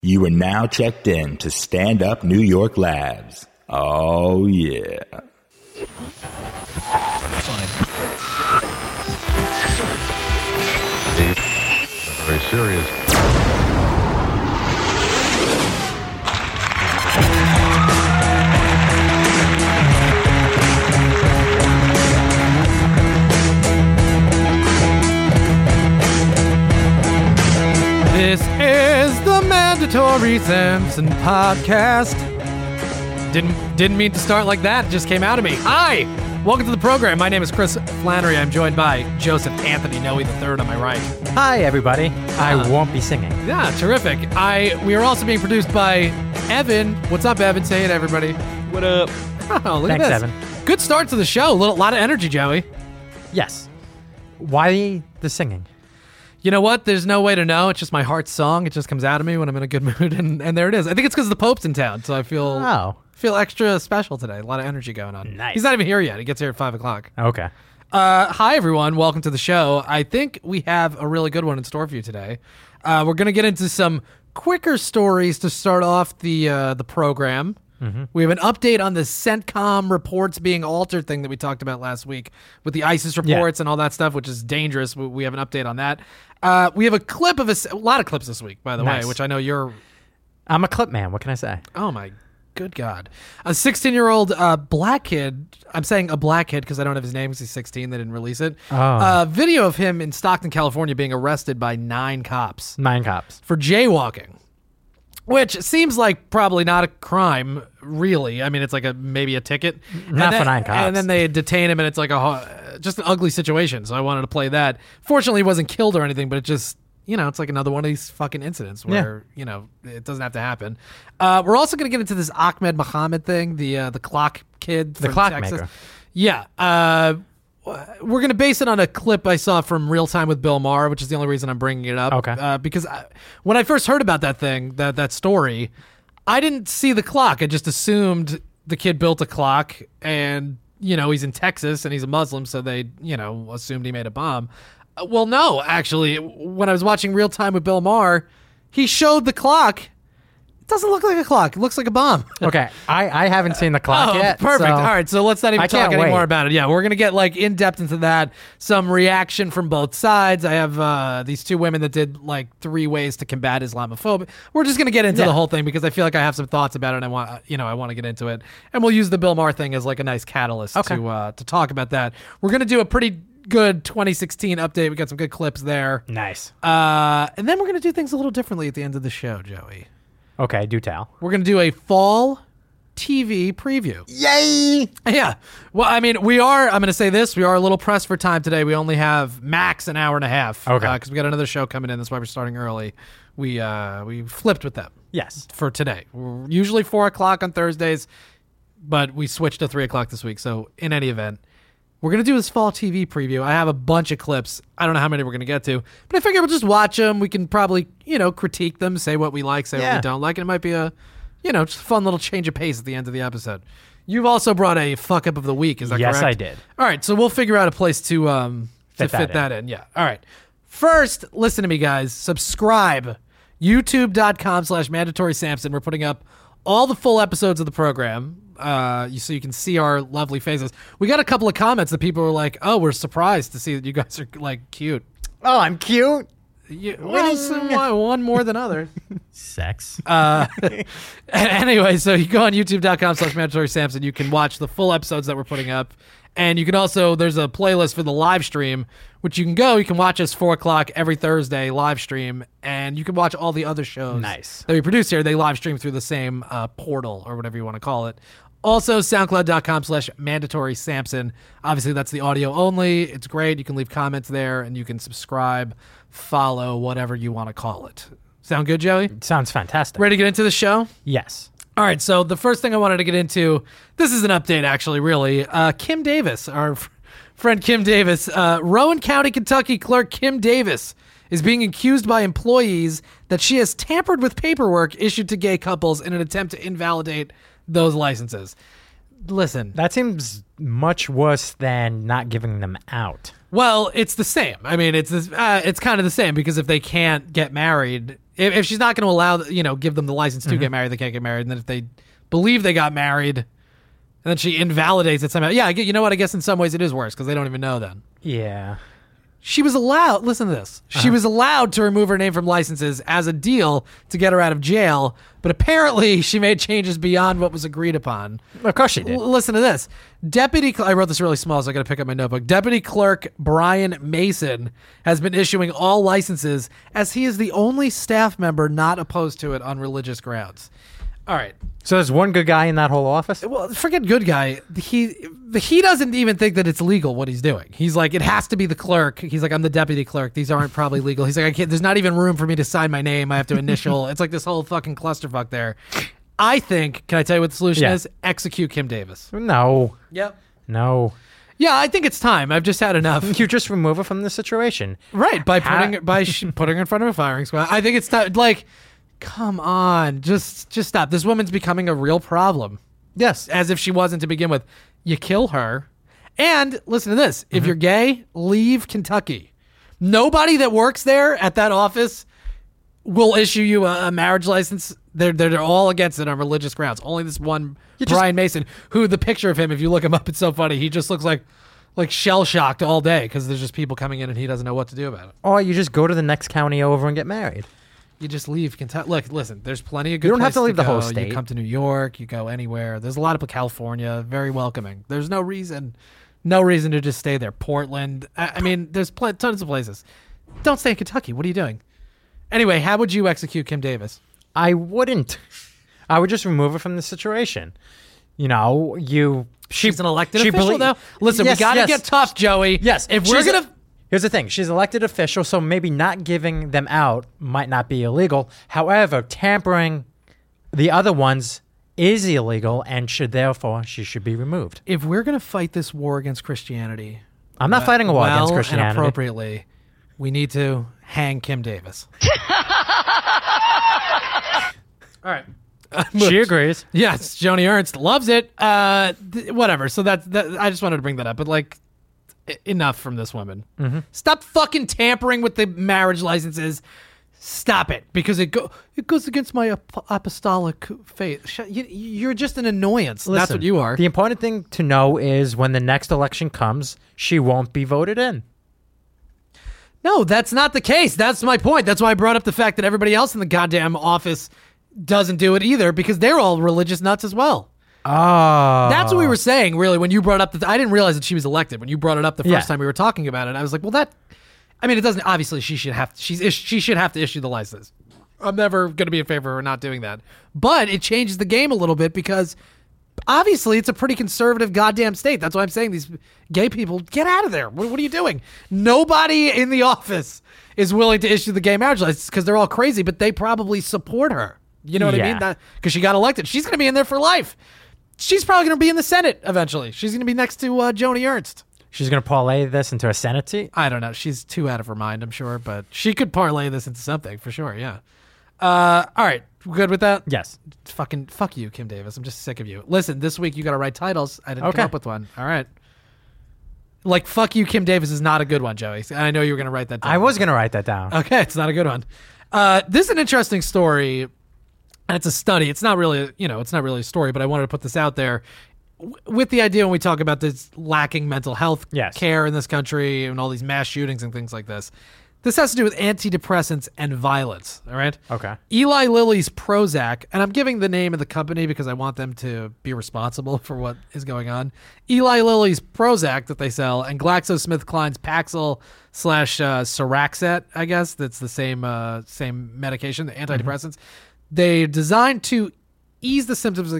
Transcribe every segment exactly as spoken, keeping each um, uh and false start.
You are now checked in to Stand Up New York Labs. Oh, yeah. Very serious. This is the Mandatory Sampson podcast. Didn't didn't mean to start like that. It just came out of me. Hi, welcome to the program. My name is Chris Flannery. I'm joined by Joseph Anthony Noe the third on my right. Hi, everybody. I Uh, won't be singing. Yeah, terrific. I we are also being produced by Evan. What's up, Evan? Say it, everybody. What up? Oh, look Thanks, at this. Evan. Good start to the show. A little lot of energy, Joey. Yes. Why the singing? You know what? There's no way to know. It's just my heart's song. It just comes out of me when I'm in a good mood, and, and there it is. I think it's because the Pope's in town, so I feel Oh. feel extra special today. A lot of energy going on. Nice. He's not even here yet. He gets here at five o'clock. Okay. Uh, hi, everyone. Welcome to the show. I think we have a really good one in store for you today. Uh, we're going to get into some quicker stories to start off the uh, the program. Mm-hmm. We have an update on the CENTCOM reports being altered thing that we talked about last week with the ISIS reports and all that stuff, which is dangerous. We, we have an update on that. Uh, we have a clip of a, a lot of clips this week, by the Nice. way, which I know you're. I'm a clip man. What can I say? Oh my good God. A sixteen-year-old uh, black kid, I'm saying a black kid because I don't have his name because he's sixteen, they didn't release it. Oh. Uh, video of him in Stockton, California being arrested by nine cops Nine cops. for jaywalking, which seems like probably not a crime, really. I mean, it's like a maybe a ticket. Not And then- for nine cops. And then they detain him and it's like a ho- just an ugly situation, so I wanted to play that. Fortunately, he wasn't killed or anything, but it just... You know, it's like another one of these fucking incidents where, you know, it doesn't have to happen. Uh, we're also going to get into this Ahmed Mohammed thing, the uh, the clock kid The from clockmaker. Texas. Yeah. Uh, we're going to base it on a clip I saw from Real Time with Bill Maher, which is the only reason I'm bringing it up. Okay. Uh, because I, when I first heard about that thing, that, that story, I didn't see the clock. I just assumed the kid built a clock and, you know, he's in Texas and he's a Muslim, so they, you know, assumed he made a bomb. Uh, Well, no, actually, when I was watching Real Time with Bill Maher, he showed the clock. It doesn't look like a clock. It looks like a bomb. Okay. I, I haven't seen the clock Oh, yet. perfect. so- All right, so let's not even I talk can't anymore wait. about it. Yeah, we're gonna get like in depth into that. Some reaction from both sides. I have uh, these two women that did like three ways to combat Islamophobia. We're just gonna get into Yeah. the whole thing because I feel like I have some thoughts about it. And I want, you know, I want to get into it, and we'll use the Bill Maher thing as like a nice catalyst Okay. to uh, to talk about that. We're gonna do a pretty good twenty sixteen update. We got some good clips there. Nice. Uh, and then we're going to do things a little differently at the end of the show, Joey. Okay, do tell. We're going to do a fall T V preview. Yay! Yeah. Well, I mean, we are, I'm going to say this, we are a little pressed for time today. We only have max an hour and a half. Okay. Because we got another show coming in. That's why we're starting early. We uh, we flipped with them Yes. for today. We're usually four o'clock on Thursdays, but we switched to three o'clock this week. So in any event, we're going to do this fall T V preview. I have a bunch of clips. I don't know how many we're going to get to, but I figure we'll just watch them. We can probably, you know, critique them, say what we like, say what Yeah. we don't like. And it might be a, you know, just a fun little change of pace at the end of the episode. You've also brought a fuck up of the week. Is that Yes, correct? I did. All right. So we'll figure out a place to, um, to Fit that fit in. that in. Yeah. All right. First, listen to me, guys. Subscribe. YouTube.com slash mandatory Sampson. We're putting up all the full episodes of the program. Uh, you, so you can see our lovely faces. We got a couple of comments that people were like, "Oh, we're surprised to see that you guys are like cute." Oh, I'm cute. You, well, some- one one more than others. Sex. Uh, anyway, so you go on youtube.com slash mandatory Sampson. You can watch the full episodes that we're putting up. And you can also, there's a playlist for the live stream, which you can go. You can watch us four o'clock every Thursday live stream. And you can watch all the other shows Nice. that we produce here. They live stream through the same uh, portal or whatever you want to call it. Also, soundcloud.com slash mandatory Sampson. Obviously, that's the audio only. It's great. You can leave comments there and you can subscribe, follow, whatever you want to call it. Sound good, Joey? Sounds fantastic. Ready to get into the show? Yes. All right, so the first thing I wanted to get into, this is an update, actually, really. Uh, Kim Davis, our f- friend Kim Davis, uh, Rowan County, Kentucky clerk Kim Davis is being accused by employees that she has tampered with paperwork issued to gay couples in an attempt to invalidate those licenses. Listen, That seems much worse than not giving them out. well, it's the same. I mean, it's this, uh, it's kind of the same because if they can't get married, If, if she's not going to allow, you know, give them the license to Mm-hmm. get married, they can't get married. And then if they believe they got married, and then she invalidates it somehow. Yeah, I get, you know what? I guess in some ways it is worse because they don't even know then. Yeah. She was allowed, listen to this. She Uh-huh. was allowed to remove her name from licenses as a deal to get her out of jail, but apparently she made changes beyond what was agreed upon. Of course she did. L- listen to this. Deputy, Cl- I wrote this really small, so I got to pick up my notebook. Deputy Clerk Brian Mason has been issuing all licenses as he is the only staff member not opposed to it on religious grounds. All right. So there's one good guy in that whole office? Well, forget good guy. He he doesn't even think that it's legal what he's doing. He's like, it has to be the clerk. He's like, I'm the deputy clerk. These aren't probably legal. He's like, I can't. There's not even room for me to sign my name. I have to initial. It's like this whole fucking clusterfuck there. I think. Can I tell you what the solution Yeah. is? Execute Kim Davis. No. Yep. No. Yeah, I think it's time. I've just had enough. You just remove her from the situation. Right, by How- putting by sh- putting her in front of a firing squad. I think it's time. Like, come on, just just stop. This woman's becoming a real problem. Yes. As if she wasn't to begin with. You kill her, and listen to this: Mm-hmm. if you're gay, leave Kentucky. Nobody that works there at that office will issue you a, a marriage license. They're, they're they're all against it on religious grounds. Only this one You just- Brian Mason, who the picture of him, if you look him up, it's so funny. He just looks like like shell shocked all day because there's just people coming in and he doesn't know what to do about it. Or you just go to the next county over and get married. You just leave Kentucky. Look, listen. There's plenty of good. You don't have to places leave the whole go. state. You come to New York. You go anywhere. There's a lot of California. Very welcoming. There's no reason, no reason to just stay there. Portland. I, I mean, there's pl- tons of places. Don't stay in Kentucky. What are you doing? Anyway, how would you execute Kim Davis? I wouldn't. I would just remove her from the situation. You know, you. She, She's an elected she official, belie- though. Listen, Yes, we got to yes. get tough, Joey. Yes. If we're she's a- gonna. Here's the thing. She's elected official, so maybe not giving them out might not be illegal. However, tampering the other ones is illegal and should therefore she should be removed. If we're gonna fight this war against Christianity, I'm not fighting a war well against and Christianity. appropriately, we need to hang Kim Davis. All right. She agrees. Yes, Joni Ernst loves it. Uh, th- whatever. So that's that. I just wanted to bring that up, but like, e- enough from this woman. Mm-hmm. Stop fucking tampering with the marriage licenses. Stop it, because it go it goes against my ap- apostolic faith. Sh- you, you're just an annoyance. That's Listen, what you are. The important thing to know is when the next election comes, she won't be voted in. No, that's not the case. That's my point. That's why I brought up the fact that everybody else in the goddamn office doesn't do it either, because they're all religious nuts as well. Oh. That's what we were saying, really, when you brought up the. I didn't realize that she was elected when you brought it up the first Yeah. time we were talking about it. I was like, well, that. I mean, it doesn't. Obviously, she should have. She's is- she should have to issue the license. I'm never going to be in favor of her not doing that. But it changes the game a little bit because obviously it's a pretty conservative goddamn state. That's why I'm saying these gay people, get out of there. What, what are you doing? Nobody in the office is willing to issue the gay marriage license because they're all crazy, but they probably support her. You know what I Yeah. mean? That because she got elected. She's going to be in there for life. She's probably going to be in the Senate eventually. She's going to be next to uh, Joni Ernst. She's going to parlay this into a Senate seat? I don't know. She's too out of her mind, I'm sure, but she could parlay this into something for sure. Yeah. Uh, all right. Good with that? Yes. Fucking fuck you, Kim Davis. I'm just sick of you. Listen, this week you got to write titles. I didn't Okay. come up with one. All right. Like, fuck you, Kim Davis is not a good one, Joey. I know you were going to write that down. I was going to write that down. Okay, it's not a good one. Uh, this is an interesting story, and it's a study. It's not really, you know, it's not really a story, but I wanted to put this out there w- with the idea when we talk about this lacking mental health Yes. care in this country and all these mass shootings and things like this. This has to do with antidepressants and violence, all right? Okay. Eli Lilly's Prozac, and I'm giving the name of the company because I want them to be responsible for what is going on. Eli Lilly's Prozac that they sell, and GlaxoSmithKline's Paxil slash uh, Siraxet, I guess that's the same uh, same medication, the antidepressants. They're designed to ease the symptoms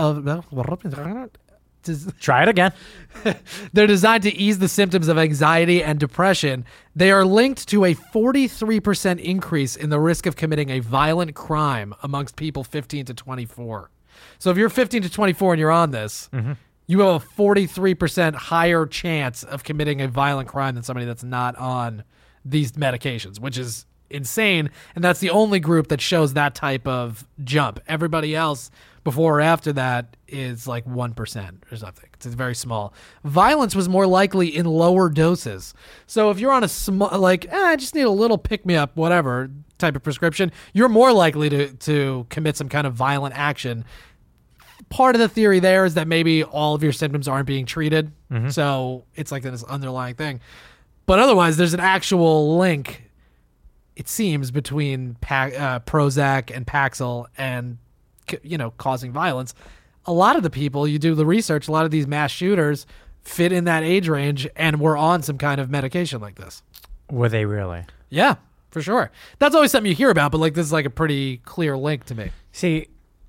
of. Try it again. They're designed to ease the symptoms of anxiety and depression. They are linked to a forty-three percent increase in the risk of committing a violent crime amongst people fifteen to twenty-four. So if you're fifteen to twenty-four and you're on this, you have a forty-three percent higher chance of committing a violent crime than somebody that's not on these medications, which is insane, and that's the only group that shows that type of jump. Everybody else before or after that is like one percent or something. It's very small. Violence was more likely in lower doses. So if you're on a small, like, eh, I just need a little pick-me-up, whatever type of prescription, you're more likely to, to commit some kind of violent action. Part of the theory there is that maybe all of your symptoms aren't being treated. Mm-hmm. So it's like this underlying thing. But otherwise, there's an actual link, it seems, between pa- uh, Prozac and Paxil and, you know, causing violence. A lot of the people, you do the research, a lot of these mass shooters fit in that age range and were on some kind of medication like this. Were they really? Yeah, for sure. That's always something you hear about, but like this is like a pretty clear link to me. See,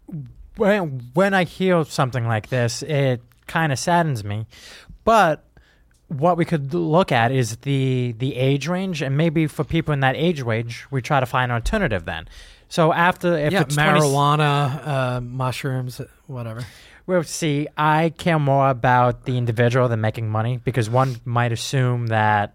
when, when I hear something like this, it kind of saddens me. But what we could look at is the the age range, and maybe for people in that age range, we try to find an alternative then. So after if yeah, it's marijuana, twenty uh, mushrooms, whatever. Well, see, I care more about the individual than making money, because one might assume that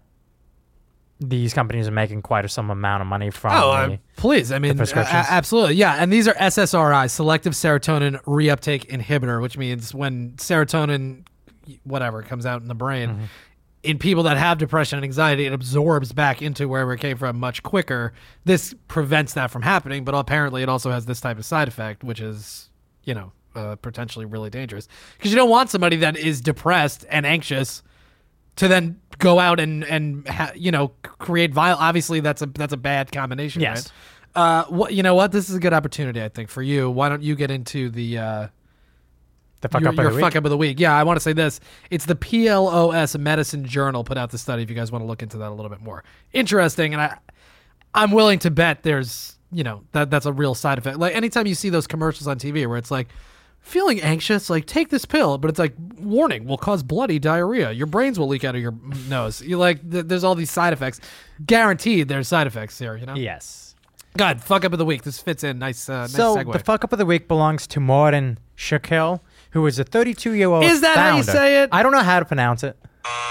these companies are making quite a some amount of money from oh, the, uh, please. I mean, the prescriptions. a- absolutely. Yeah. And these are S S R Is, selective serotonin reuptake inhibitor, which means when serotonin, whatever, comes out in the brain, mm-hmm. in people that have depression and anxiety, it absorbs back into wherever it came from much quicker. This prevents that from happening, but apparently it also has this type of side effect, which is, you know, uh, potentially really dangerous. Because you don't want somebody that is depressed and anxious to then go out and, and ha- you know, create violence. Obviously, that's a that's a bad combination, yes. right? Uh, what, you know what? This is a good opportunity, I think, for you. Why don't you get into the... Uh, The fuck your, up of your the week? fuck up of the week. Yeah, I want to say this. It's the P L O S Medicine Journal put out the study. If you guys want to look into that a little bit more, interesting. And I, I'm willing to bet there's, you know, that that's a real side effect. Like anytime you see those commercials on T V where it's like, feeling anxious, like take this pill, but it's like, warning, will cause bloody diarrhea. Your brains will leak out of your nose. You like, th- there's all these side effects. Guaranteed, there's side effects here. You know. Yes. God, fuck up of the week. This fits in. Nice, uh, nice so segue. the fuck up of the week belongs to Martin Shakil, who is a thirty-two-year-old Is that how you founder. say it? I don't know how to pronounce it.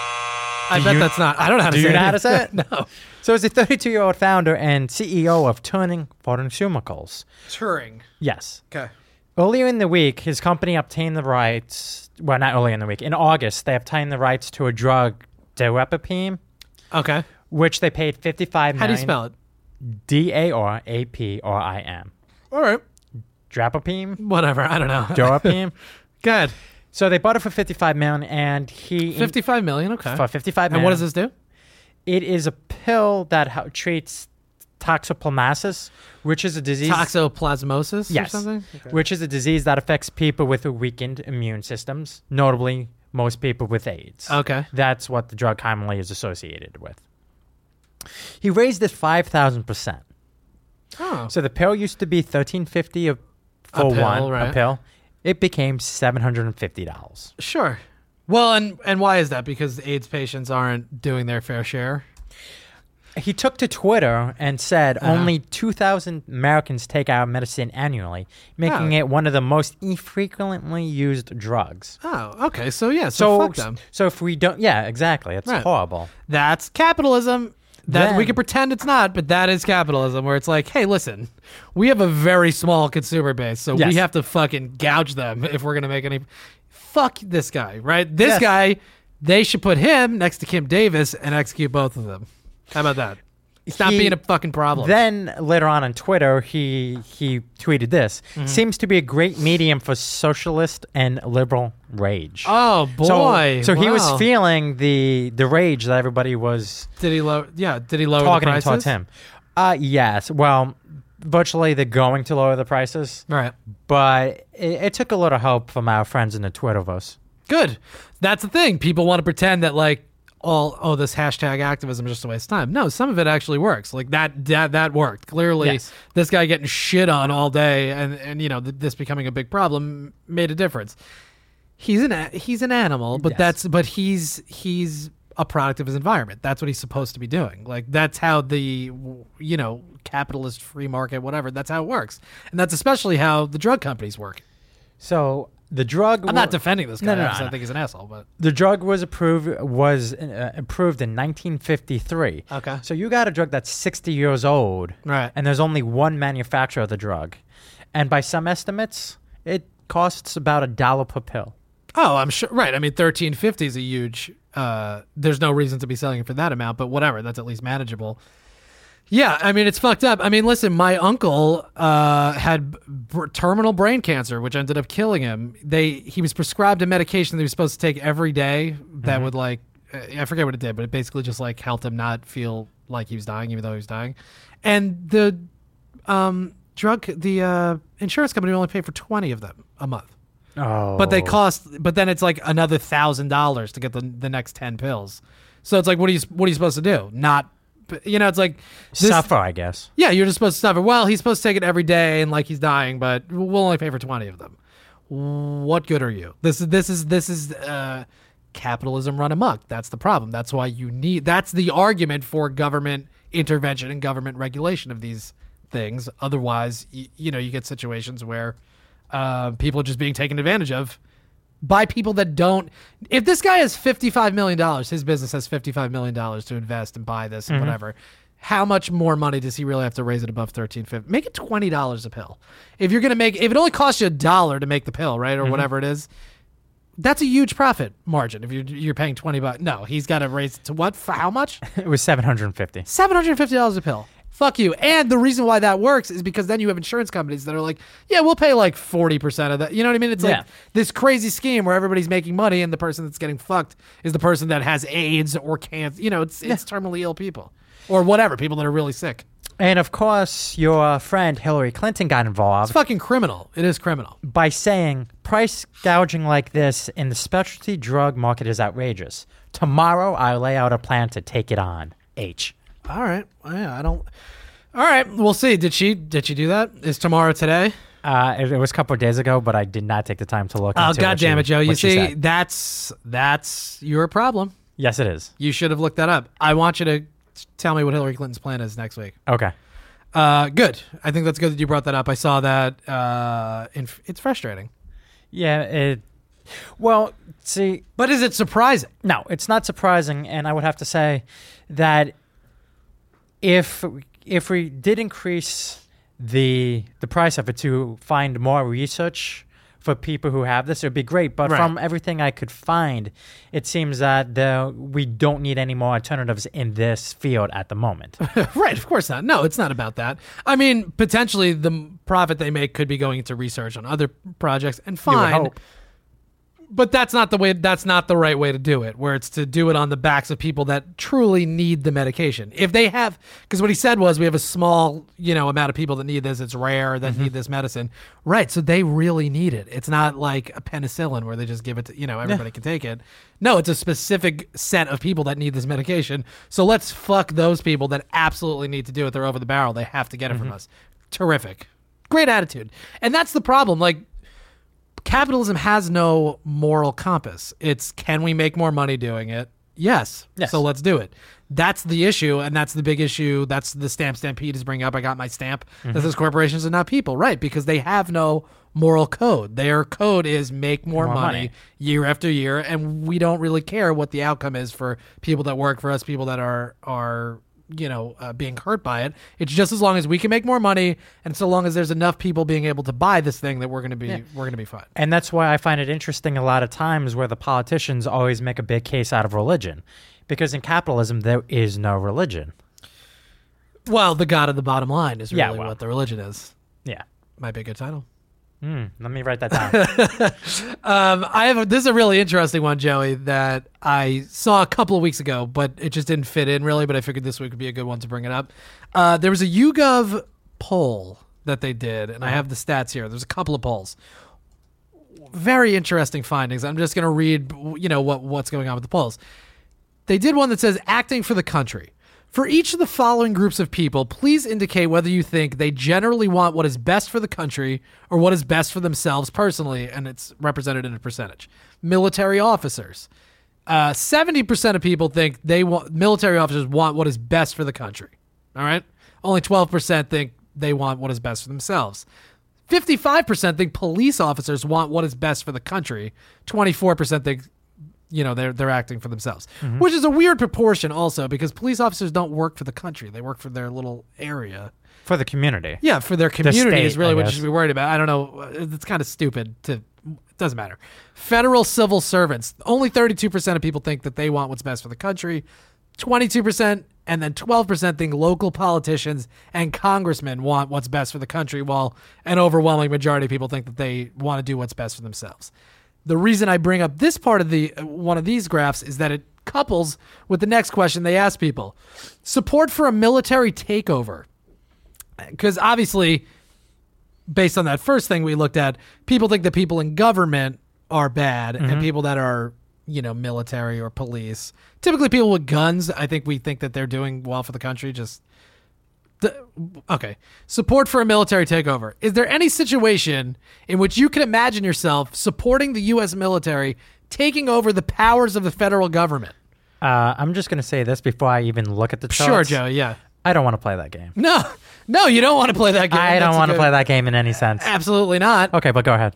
I Do bet you- that's not. I don't know how to Do say you it. know how to say it? No. So he's a thirty-two-year-old founder and C E O of Turning Pharmaceuticals. Turing. Yes. Okay. Earlier in the week, his company obtained the rights. Well, not earlier in the week. In August, they obtained the rights to a drug, Darapapine, Okay. which they paid fifty-five How do million. you spell it? D A R A P R I M. All right. Drapapine? Whatever. I don't know. Darapine? Good. So they bought it for fifty-five million, and he fifty-five million. Okay. for fifty-five million. And what does this do? It is a pill that ho- treats toxoplasmosis, which is a disease. Toxoplasmosis Yes. or something? Okay. Which is a disease that affects people with weakened immune systems, notably most people with AIDS. Okay. That's what the drug commonly is associated with. He raised it five thousand percent. Oh. So the pill used to be thirteen fifty a- for A pill, one right. a pill. It became seven hundred fifty dollars. Sure. Well, and and why is that? Because AIDS patients aren't doing their fair share. He took to Twitter and said Uh-huh. only two thousand Americans take our medicine annually, making Oh. it one of the most infrequently used drugs. Oh, okay. So yeah. So, So, fuck them. so if we don't, yeah, exactly. It's Right. horrible. That's capitalism. That Then- we can pretend it's not, but that is capitalism. Where it's like, hey, listen, we have a very small consumer base, so Yes. we have to fucking gouge them if we're gonna make any. Fuck this guy, right? This Yes. guy, they should put him next to Kim Davis and execute both of them. How about that? Stop He- being a fucking problem. Then later on on Twitter, he he tweeted this: Mm-hmm. "Seems to be a great medium for socialist and liberal rage." oh boy! So, so he was Wow. feeling the the rage that everybody was Did he lower? Yeah. Did he lower the targeting prices? towards him. Uh, yes. Well, virtually they're going to lower the prices, Right. but it, it took a little help from our friends in the Twitterverse. Good. That's the thing. People want to pretend that like all oh this hashtag activism is just a waste of time. No, some of it actually works. Like that that that worked. Clearly, Yes. this guy getting shit on all day and and you know th- this becoming a big problem made a difference. He's an a- he's an animal, but Yes. that's but he's he's a product of his environment. That's what he's supposed to be doing. Like that's how the you know capitalist free market whatever. That's how it works, and that's especially how the drug companies work. So The drug. I'm wa- not defending this guy. No, no, no, because I no. think he's an asshole. But The drug was approved was uh, approved in nineteen fifty-three. Okay. So you got a drug that's sixty years old, Right. and there's only one manufacturer of the drug, and by some estimates, it costs about a dollar per pill. oh, I'm sure. Right. I mean, thirteen fifty is a huge. Uh, there's no reason to be selling it for that amount, but whatever. That's at least manageable. Yeah, I mean, it's fucked up. I mean, listen, my uncle uh, had b- terminal brain cancer, which ended up killing him. They He was prescribed a medication that he was supposed to take every day that would, like, uh, I forget what it did, but it basically just, like, helped him not feel like he was dying, even though he was dying. And the um, drug, the uh, insurance company only paid for twenty of them a month. Oh. But they cost, but then it's like another thousand dollars to get the the next ten pills. So it's like, what are you what are you supposed to do? Not, you know, it's like this, suffer, I guess. yeah, you're just supposed to suffer. Well, he's supposed to take it every day and like he's dying, but we'll only pay for twenty of them. What good are you? This is this is this is uh, capitalism run amok. That's the problem. That's why you need. That's the argument for government intervention and government regulation of these things. Otherwise, you, you know, you get situations where uh, people are just being taken advantage of by people that don't. If this guy has fifty-five million dollars, his business has fifty-five million dollars to invest and buy this and Mm-hmm. whatever. How much more money does he really have to raise it above thirteen fifty? Make it twenty dollars a pill. If you're gonna make, if it only costs you a dollar to make the pill, right, or Mm-hmm. whatever it is, that's a huge profit margin. If you're you're paying twenty bucks, no, he's got to raise it to what? For how much? It was seven hundred fifty. seven hundred fifty dollars a pill. Fuck you. And the reason why that works is because then you have insurance companies that are like, yeah, we'll pay like forty percent of that. You know what I mean? It's Yeah. like this crazy scheme where everybody's making money and the person that's getting fucked is the person that has AIDS or cancer. You know, it's it's terminally ill people or whatever, people that are really sick. And of course, your friend Hillary Clinton got involved It's fucking criminal. It is criminal. by saying price gouging like this in the specialty drug market is outrageous. Tomorrow, I lay out a plan to take it on. H. All right. Well, yeah, I don't. All right. We'll see. Did she did she do that? Is tomorrow today? Uh, it, it was a couple of days ago, but I did not take the time to look. Oh, into God what damn she- it, Joe. You what she see, said. that's that's your problem. Yes, it is. You should have looked that up. I want you to tell me what Hillary Clinton's plan is next week. Okay. Uh, good. I think that's good that you brought that up. I saw that. Uh, in, it's frustrating. Yeah. It. Well, see, But is it surprising? no, it's not surprising, and I would have to say that if if we did increase the the price of it to find more research for people who have this, it would be great. But Right. from everything I could find, it seems that the, we don't need any more alternatives in this field at the moment. Right, of course not. No, it's not about that. I mean, potentially the m- profit they make could be going into research on other projects, and You would fine. hope. But that's not the way. That's not the right way to do it. Where it's to do it on the backs of people that truly need the medication. If they have, because what he said was, we have a small, you know, amount of people that need this. It's rare that need this medicine, right? So they really need it. It's not like a penicillin where they just give it to, you know, everybody can take it. No, it's a specific set of people that need this medication. So let's fuck those people that absolutely need to do it. They're over the barrel. They have to get it from us. Terrific, great attitude, and that's the problem. Like. Capitalism has no moral compass. It's, can we make more money doing it? Yes. Yes. So let's do it. That's the issue, and that's the big issue. That's the stamp stampede is bringing up. I got my stamp. Mm-hmm. That says corporations and not people, right? Because they have no moral code. Their code is make more, More money, money. year after year, and we don't really care what the outcome is for people that work for us, people that are are you know, uh, being hurt by it. It's just as long as we can make more money, and so long as there's enough people being able to buy this thing, that we're going to be Yeah. we're going to be fine. And that's why I find it interesting a lot of times where the politicians always make a big case out of religion. Because in capitalism, there is no religion. Well, the God of the bottom line is really Yeah, well. what the religion is. Yeah. Might be a good title. Hmm. Let me write that down. Um, I have a, this is a really interesting one, Joey, that I saw a couple of weeks ago, but it just didn't fit in really. But I figured this week would be a good one to bring it up. Uh, there was a YouGov poll that they did, and I have the stats here. There's a couple of polls. Very interesting findings. I'm just going to read, you know, what what's going on with the polls. They did one that says acting for the country. For each of the following groups of people, please indicate whether you think they generally want what is best for the country or what is best for themselves personally, and it's represented in a percentage. Military officers. Uh, seventy percent of people think they want military officers want what is best for the country. All right? Only twelve percent think they want what is best for themselves. fifty-five percent think police officers want what is best for the country. twenty-four percent think, you know, they're they're acting for themselves, Mm-hmm. which is a weird proportion also because police officers don't work for the country. They work for their little area. For the community. Yeah, for their community state, is really I what you guess. should be worried about. I don't know. It's kind of stupid to, it doesn't matter. Federal civil servants, only thirty-two percent of people think that they want what's best for the country. twenty-two percent and then twelve percent think local politicians and congressmen want what's best for the country, while an overwhelming majority of people think that they want to do what's best for themselves. The reason I bring up this part of the one of these graphs is that it couples with the next question they ask people. Support for a military takeover. Because obviously, based on that first thing we looked at, people think that people in government are bad Mm-hmm. and people that are, you know, military or police, typically people with guns, I think we think that they're doing well for the country. Just, the, okay. Support for a military takeover. Is there any situation in which you can imagine yourself supporting the U S military taking over the powers of the federal government? Uh, I'm just going to say this before I even look at the charts. Sure, Joe, yeah. I don't want to play that game. No, no, you don't want to play that game. I That's don't a want to good- play that game in any sense. Absolutely not. Okay, but go ahead.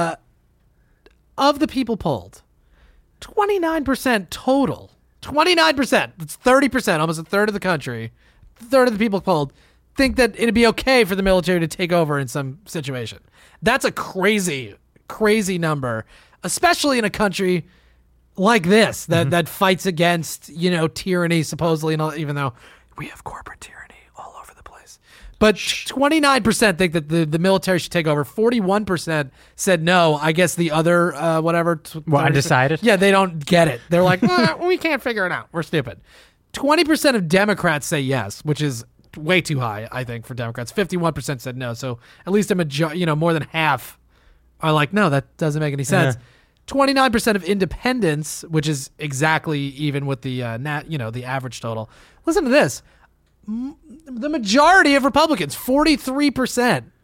Of the people polled, twenty-nine percent total, twenty-nine percent, that's thirty percent, almost a third of the country, a third of the people polled, think that it'd be okay for the military to take over in some situation. That's a crazy, crazy number, especially in a country like this that, that fights against, you know, tyranny, supposedly, and all, even though we have corporate tyranny all over the place. But twenty-nine percent think that the, the military should take over. forty-one percent said no. I guess the other, uh, whatever. t- Well, undecided? Yeah, they don't get it. They're like, "Well, we can't figure it out. We're stupid. twenty percent of Democrats say yes, which is way too high, I think, for Democrats. fifty-one percent said no. So at least a major, you know, more than half are like, no, that doesn't make any sense. Yeah. twenty-nine percent of independents, which is exactly even with the uh, nat, you know, the average total. Listen to this. M- the majority of Republicans, forty-three percent,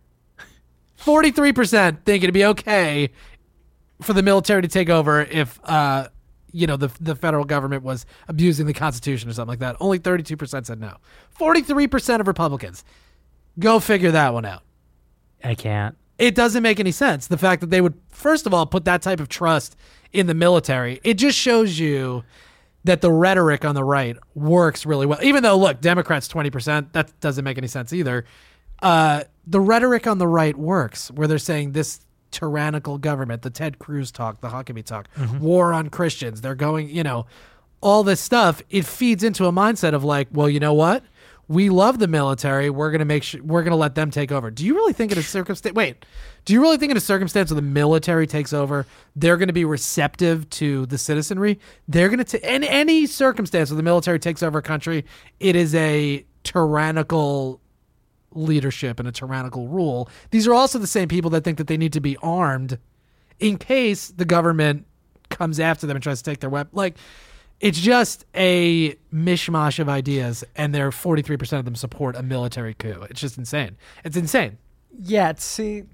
forty-three percent think it'd be okay for the military to take over if, uh, you know, the the federal government was abusing the Constitution or something like that. Only thirty-two percent said no. forty-three percent of Republicans. Go figure that one out. I can't. It doesn't make any sense. The fact that they would, first of all, put that type of trust in the military, it just shows you that the rhetoric on the right works really well. Even though, look, Democrats twenty percent, that doesn't make any sense either. Uh, the rhetoric on the right works, where they're saying this tyrannical government, the Ted Cruz talk, the Huckabee talk, war on Christians, they're going, you know, all this stuff, it feeds into a mindset of like, well, you know what? We love the military. We're gonna make sure we're gonna let them take over. Do you really think in a circumstance? Wait, do you really think in a circumstance where the military takes over, they're gonna be receptive to the citizenry? They're gonna ta- in any circumstance where the military takes over a country, it is a tyrannical leadership and a tyrannical rule. These are also the same people that think that they need to be armed in case the government comes after them and tries to take their weapon. Like. It's just a mishmash of ideas, and there forty-three percent of them support a military coup. It's just insane. It's insane. Yeah, see,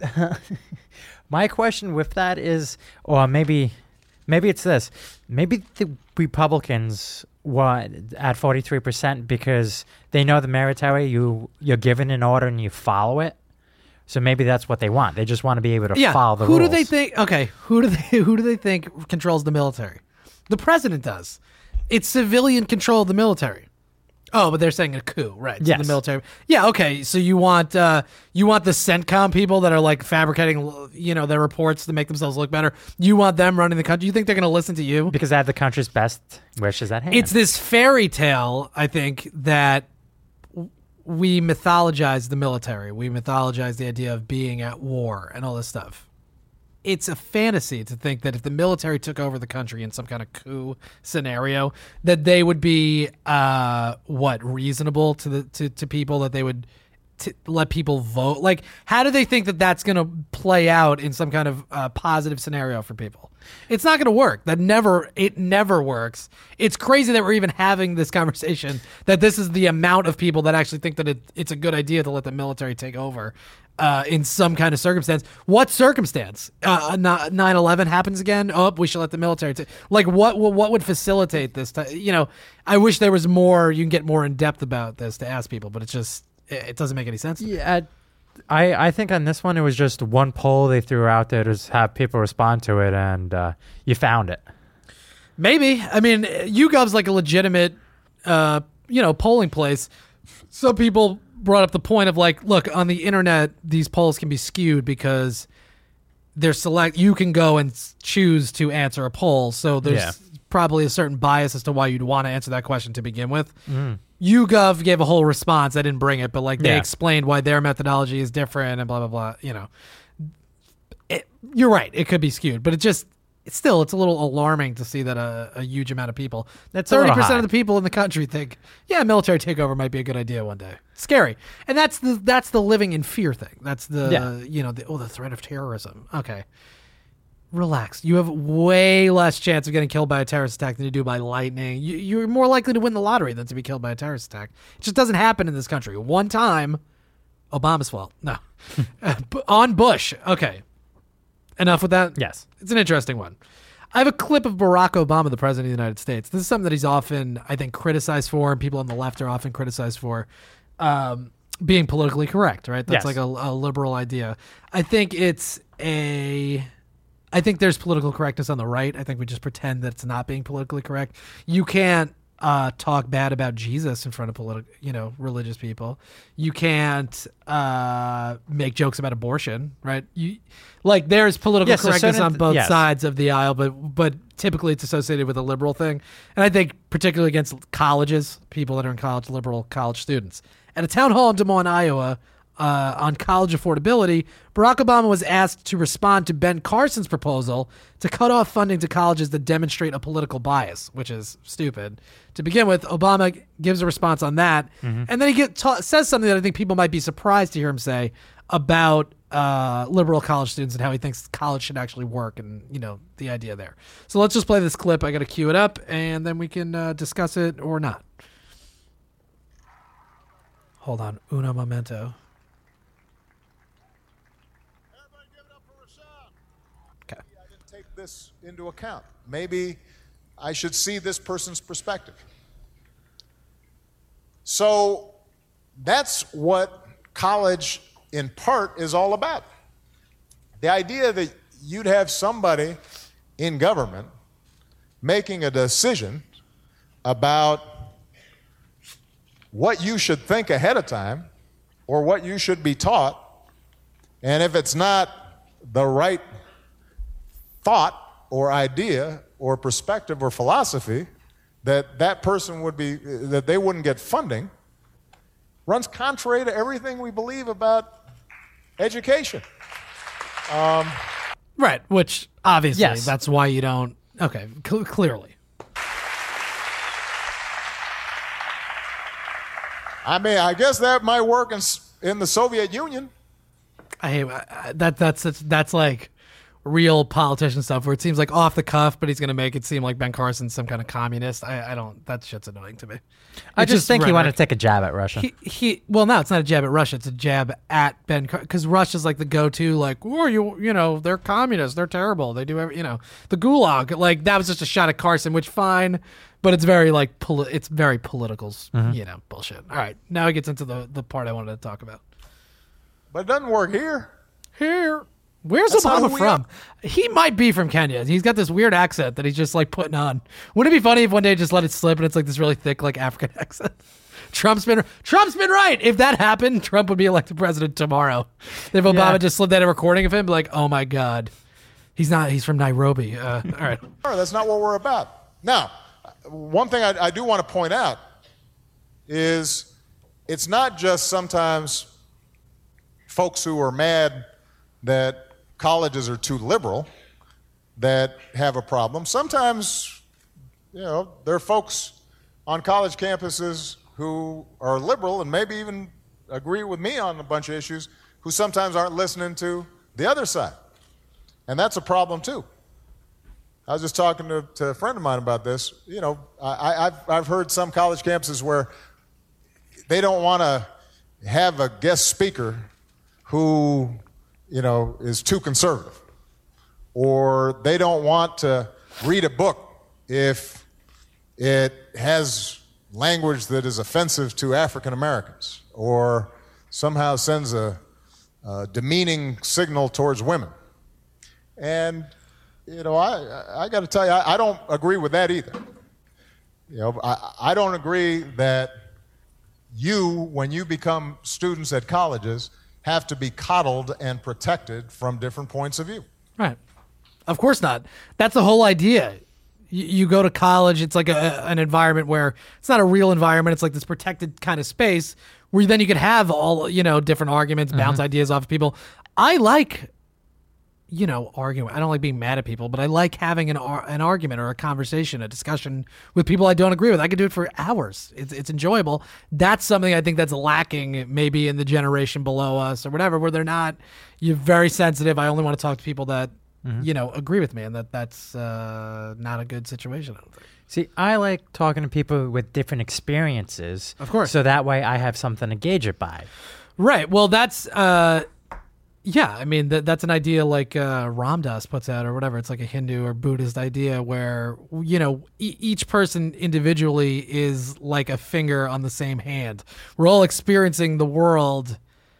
my question with that is, or maybe, maybe it's this. Maybe the Republicans were at forty-three percent because they know the military, you, you're given an order and you follow it. So maybe that's what they want. They just want to be able to Yeah. follow the who rules. do they think? Okay, who do they who do they think controls the military? The president does. It's civilian control of the military. Oh, but they're saying a coup, right? So Yes. the military. Yeah, okay. So you want uh, you want the CENTCOM people that are like fabricating, you know, their reports to make themselves look better. You want them running the country. You think they're going to listen to you? Because they have the country's best wishes at hand. It's this fairy tale, I think, that w- we mythologize the military. We mythologize the idea of being at war and all this stuff. It's a fantasy to think that if the military took over the country in some kind of coup scenario, that they would be uh, what reasonable to the to, to people, that they would t- let people vote. Like, how do they think that that's going to play out in some kind of uh, positive scenario for people? It's not going to work. That never it never works. It's crazy that we're even having this conversation. That this is the amount of people that actually think that it, it's a good idea to let the military take over. Uh, in some kind of circumstance. What circumstance? Uh, nine eleven happens again? Oh, we should let the military take... Like, what, what what would facilitate this? To, you know, I wish there was more... You can get more in-depth about this to ask people, but it's just... It, it doesn't make any sense. Yeah, I, I think on this one it was just one poll they threw out there to have people respond to it, and uh, you found it. Maybe. I mean, YouGov's like a legitimate, uh, you know, polling place. Some people brought up the point of like, look, on the internet, these polls can be skewed because they're select. You can go and s- choose to answer a poll, so there's Yeah. probably a certain bias as to why you'd want to answer that question to begin with. YouGov gave a whole response. I didn't bring it, but like they Yeah. explained why their methodology is different and blah blah blah. You know, it, you're right. It could be skewed, but it just it's still it's a little alarming to see that a, a huge amount of people, That's a thirty little percent high. of the people in the country think, yeah, military takeover might be a good idea one day. Scary, and that's the that's the living in fear thing. That's the Yeah. you know the, oh the threat of terrorism. Okay. Relax. You have way less chance of getting killed by a terrorist attack than you do by lightning. You, you're more likely to win the lottery than to be killed by a terrorist attack. It just doesn't happen in this country. One time, Obama's fault. No. Uh, bu- on Bush. Okay. Enough with that? Yes. It's an interesting one. I have a clip of Barack Obama, the president of the United States. This is something that he's often, I think, criticized for, and people on the left are often criticized for. Um, being politically correct, right? That's Yes. like a, a liberal idea. I think it's a... I think there's political correctness on the right. I think we just pretend that it's not being politically correct. You can't uh, talk bad about Jesus in front of political, you know, religious people. You can't uh, make jokes about abortion, right? You like there's political Yes, so correctness certain- on both yes. sides of the aisle, but but typically it's associated with a liberal thing. And I think particularly against colleges, people that are in college, liberal college students. At a town hall in Des Moines, Iowa, Uh, on college affordability, Barack Obama was asked to respond to Ben Carson's proposal to cut off funding to colleges that demonstrate a political bias, which is stupid. To begin with, Obama gives a response on that, and then he get, ta- says something that I think people might be surprised to hear him say about uh, liberal college students and how he thinks college should actually work, and you know the idea there. So let's just play this clip. I got to cue it up, and then we can uh, discuss it or not. Hold on, uno momento. Take this into account. Maybe I should see this person's perspective. So that's what college in part is all about. The idea that you'd have somebody in government making a decision about what you should think ahead of time or what you should be taught, and if it's not the right thought or idea or perspective or philosophy that that person would be, that they wouldn't get funding, runs contrary to everything we believe about education. Right, which obviously Yes. that's why you don't. Okay, cl- clearly. I mean, I guess that might work in, s- in the Soviet Union. I hate I- that. That's that's, that's like real politician stuff where it seems like off the cuff, but he's going to make it seem like Ben Carson's some kind of communist. I, I don't. That shit's annoying to me. I It's just think he wanted rhetoric. to take a jab at Russia. He, he well, no, it's not a jab at Russia. It's a jab at Ben because Russia's like the go-to, like, oh, you, you know, they're communists, they're terrible, they do, every, you know, the Gulag. Like that was just a shot at Carson, which fine, but it's very like, poli- it's very political, you know, bullshit. All right, now it gets into the the part I wanted to talk about. But it doesn't work here. Here, where's That's not Obama who we from? He might be from Kenya. He's got this weird accent that he's just like putting on. Wouldn't it be funny if one day he just let it slip and it's like this really thick like African accent? Trump's been Trump's been right. If that happened, Trump would be elected president tomorrow. If Obama Yeah. just slid that a recording of him, be like, oh my god, he's not. He's from Nairobi. Uh, all right. Sure, that's not what we're about. Now, one thing I, I do want to point out is it's not just sometimes folks who are mad that colleges are too liberal that have a problem. Sometimes, you know, there are folks on college campuses who are liberal and maybe even agree with me on a bunch of issues who sometimes aren't listening to the other side. And that's a problem too. I was just talking to, to a friend of mine about this. You know, I, I've, I've heard some college campuses where they don't want to have a guest speaker who, you know, is too conservative. Or they don't want to read a book if it has language that is offensive to African Americans or somehow sends a uh, demeaning signal towards women. And, you know, I, I got to tell you, I, I don't agree with that either. You know, I, I don't agree that you, when you become students at colleges, have to be coddled and protected from different points of view. Right. Of course not. That's the whole idea. You, you go to college, it's like a, an environment where it's not a real environment. It's like this protected kind of space where then you could have all, you know, different arguments, bounce mm-hmm. ideas off of people. I like, you know, arguing. I don't like being mad at people, but I like having an ar- an argument or a conversation, a discussion with people I don't agree with. I could do it for hours. It's it's enjoyable. That's something I think that's lacking maybe in the generation below us or whatever, where they're not, you're very sensitive. I only want to talk to people that, mm-hmm. you know, agree with me, and that that's uh, not a good situation, I don't think. See, I like talking to people with different experiences. Of course. So that way I have something to gauge it by. Right. Well, that's... Uh, Yeah, I mean, that that's an idea like uh, Ram Dass puts out or whatever. It's like a Hindu or Buddhist idea where, you know, e- each person individually is like a finger on the same hand. We're all experiencing the world,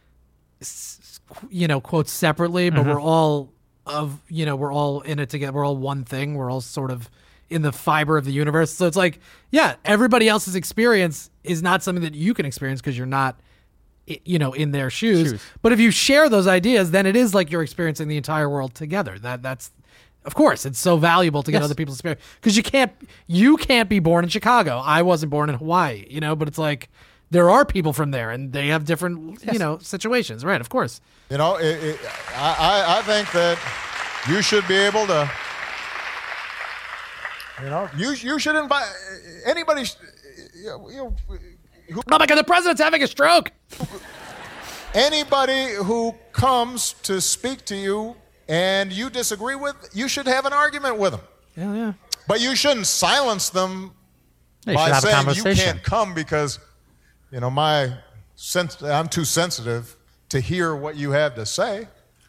you know, quote, separately, but mm-hmm. we're all of, you know, we're all in it together. We're all one thing. We're all sort of in the fiber of the universe. So it's like, yeah, everybody else's experience is not something that you can experience because you're not, you know, in their shoes. shoes. But if you share those ideas, then it is like you're experiencing the entire world together. That that's, of course, it's so valuable to get yes. other people's experience because you can't you can't be born in Chicago. I wasn't born in Hawaii, you know, but it's like there are people from there and they have different, yes. you know, situations. Right, of course. You know, it, it, I I think that you should be able to, you know, you you should invite anybody. You know, Who, oh my God, the president's having a stroke. Anybody who comes to speak to you and you disagree with, you should have an argument with them. Yeah, yeah. But you shouldn't silence them yeah, by saying you can't come because, you know, my sens- I'm too sensitive to hear what you have to say.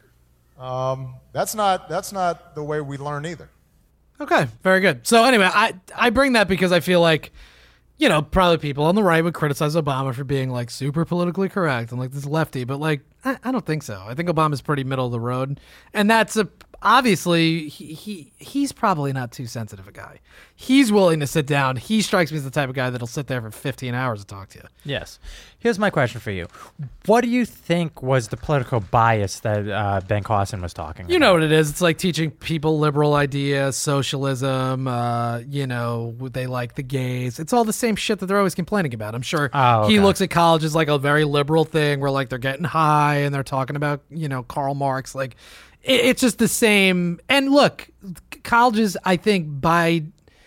Um, that's not that's not the way we learn either. Okay, very good. So anyway, I I bring that because I feel like, you know, probably people on the right would criticize Obama for being like super politically correct and like this lefty, but like, I, I don't think so. I think Obama's pretty middle of the road. And that's a, obviously he, he he's probably not too sensitive a guy. He's willing to sit down. He strikes me as the type of guy that'll sit there for fifteen hours to talk to you. Yes. Here's my question for you. What do you think was the political bias that uh, Ben Carson was talking about? You know what it is. It's like teaching people liberal ideas, socialism, uh, you know, they like the gays. It's all the same shit that they're always complaining about. I'm sure oh, okay. he looks at college as like a very liberal thing where like they're getting high and they're talking about, you know, Karl Marx. Like it, it's just the same. And look, colleges, I think by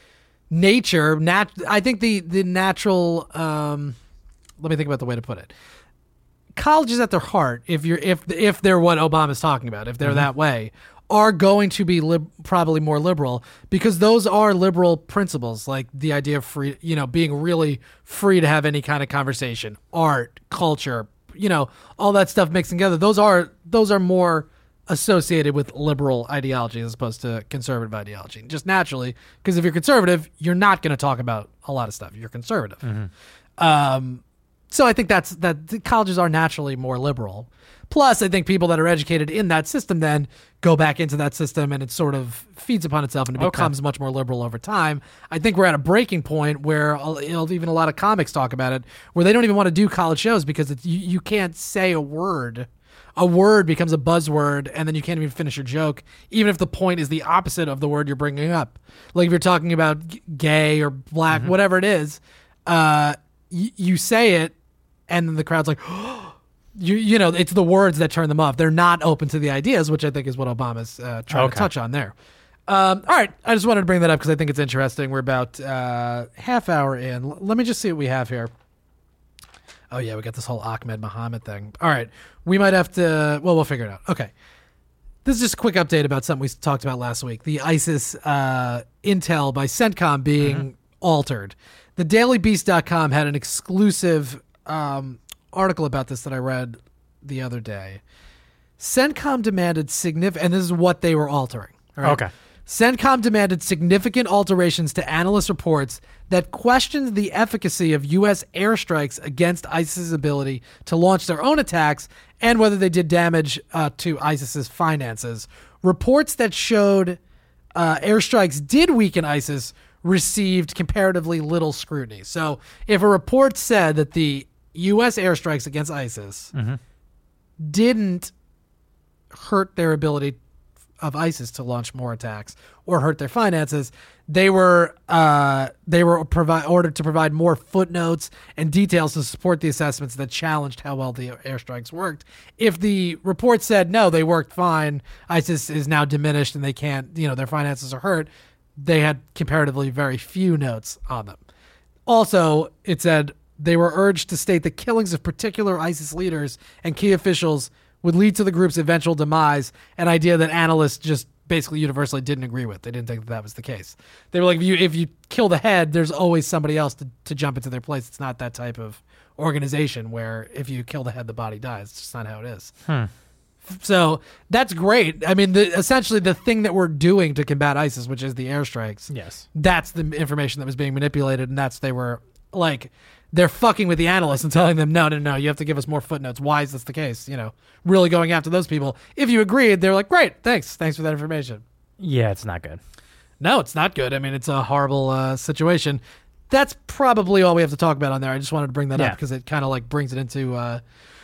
nature, nat- I think the, the natural, um, let me think about the way to put it. Colleges at their heart, if you're if if they're what Obama's talking about, if they're mm-hmm. that way, are going to be lib- probably more liberal because those are liberal principles, like the idea of free, you know, being really free to have any kind of conversation, art, culture, you know, all that stuff mixed together. Those are those are more associated with liberal ideology as opposed to conservative ideology, just naturally, because if you're conservative, you're not going to talk about a lot of stuff. You're conservative. Mm-hmm. Um, So I think that's that the colleges are naturally more liberal. Plus, I think people that are educated in that system then go back into that system and it sort of feeds upon itself and it okay. becomes much more liberal over time. I think we're at a breaking point where you know, even a lot of comics talk about it, where they don't even want to do college shows because it's, you, you can't say a word. A word becomes a buzzword and then you can't even finish your joke, even if the point is the opposite of the word you're bringing up. Like if you're talking about g- gay or black, mm-hmm. whatever it is, uh, y- you say it, and then the crowd's like, oh, you you know, it's the words that turn them off. They're not open to the ideas, which I think is what Obama's uh, trying okay. to touch on there. Um, all right, I just wanted to bring that up because I think it's interesting. We're about uh, half hour in. L- let me just see what we have here. Oh, yeah, we got this whole Ahmed Muhammad thing. All right, we might have to, well, we'll figure it out. Okay. This is just a quick update about something we talked about last week. The ISIS uh, intel by CENTCOM being mm-hmm. altered. The daily beast dot com had an exclusive Um, article about this that I read the other day. CENTCOM demanded significant, and this is what they were altering. All right? Okay. CENTCOM demanded significant alterations to analyst reports that questioned the efficacy of U S airstrikes against ISIS's ability to launch their own attacks and whether they did damage uh, to ISIS's finances. Reports that showed uh, airstrikes did weaken ISIS received comparatively little scrutiny. So if a report said that the U S airstrikes against ISIS Mm-hmm. didn't hurt their ability of ISIS to launch more attacks or hurt their finances, they were uh, they were provi- ordered to provide more footnotes and details to support the assessments that challenged how well the airstrikes worked. If the report said no, they worked fine, ISIS is now diminished and they can't, you know, their finances are hurt, they had comparatively very few notes on them. Also, it said they were urged to state that killings of particular ISIS leaders and key officials would lead to the group's eventual demise, an idea that analysts just basically universally didn't agree with. They didn't think that, that was the case. They were like, if you, if you kill the head, there's always somebody else to, to jump into their place. It's not that type of organization where if you kill the head, the body dies. It's just not how it is. Hmm. So that's great. I mean, the, essentially the thing that we're doing to combat ISIS, which is the airstrikes, Yes. that's the information that was being manipulated, and that's they were like they're fucking with the analysts and telling them no no no you have to give us more footnotes. Why is this the case? You know, really going after those people. If you agreed, they're like, great, thanks thanks for that information. Yeah, it's not good. No, it's not good. I mean, it's a horrible uh, situation. That's probably all we have to talk about on there. I just wanted to bring that Yeah. up because it kind of like brings it into uh,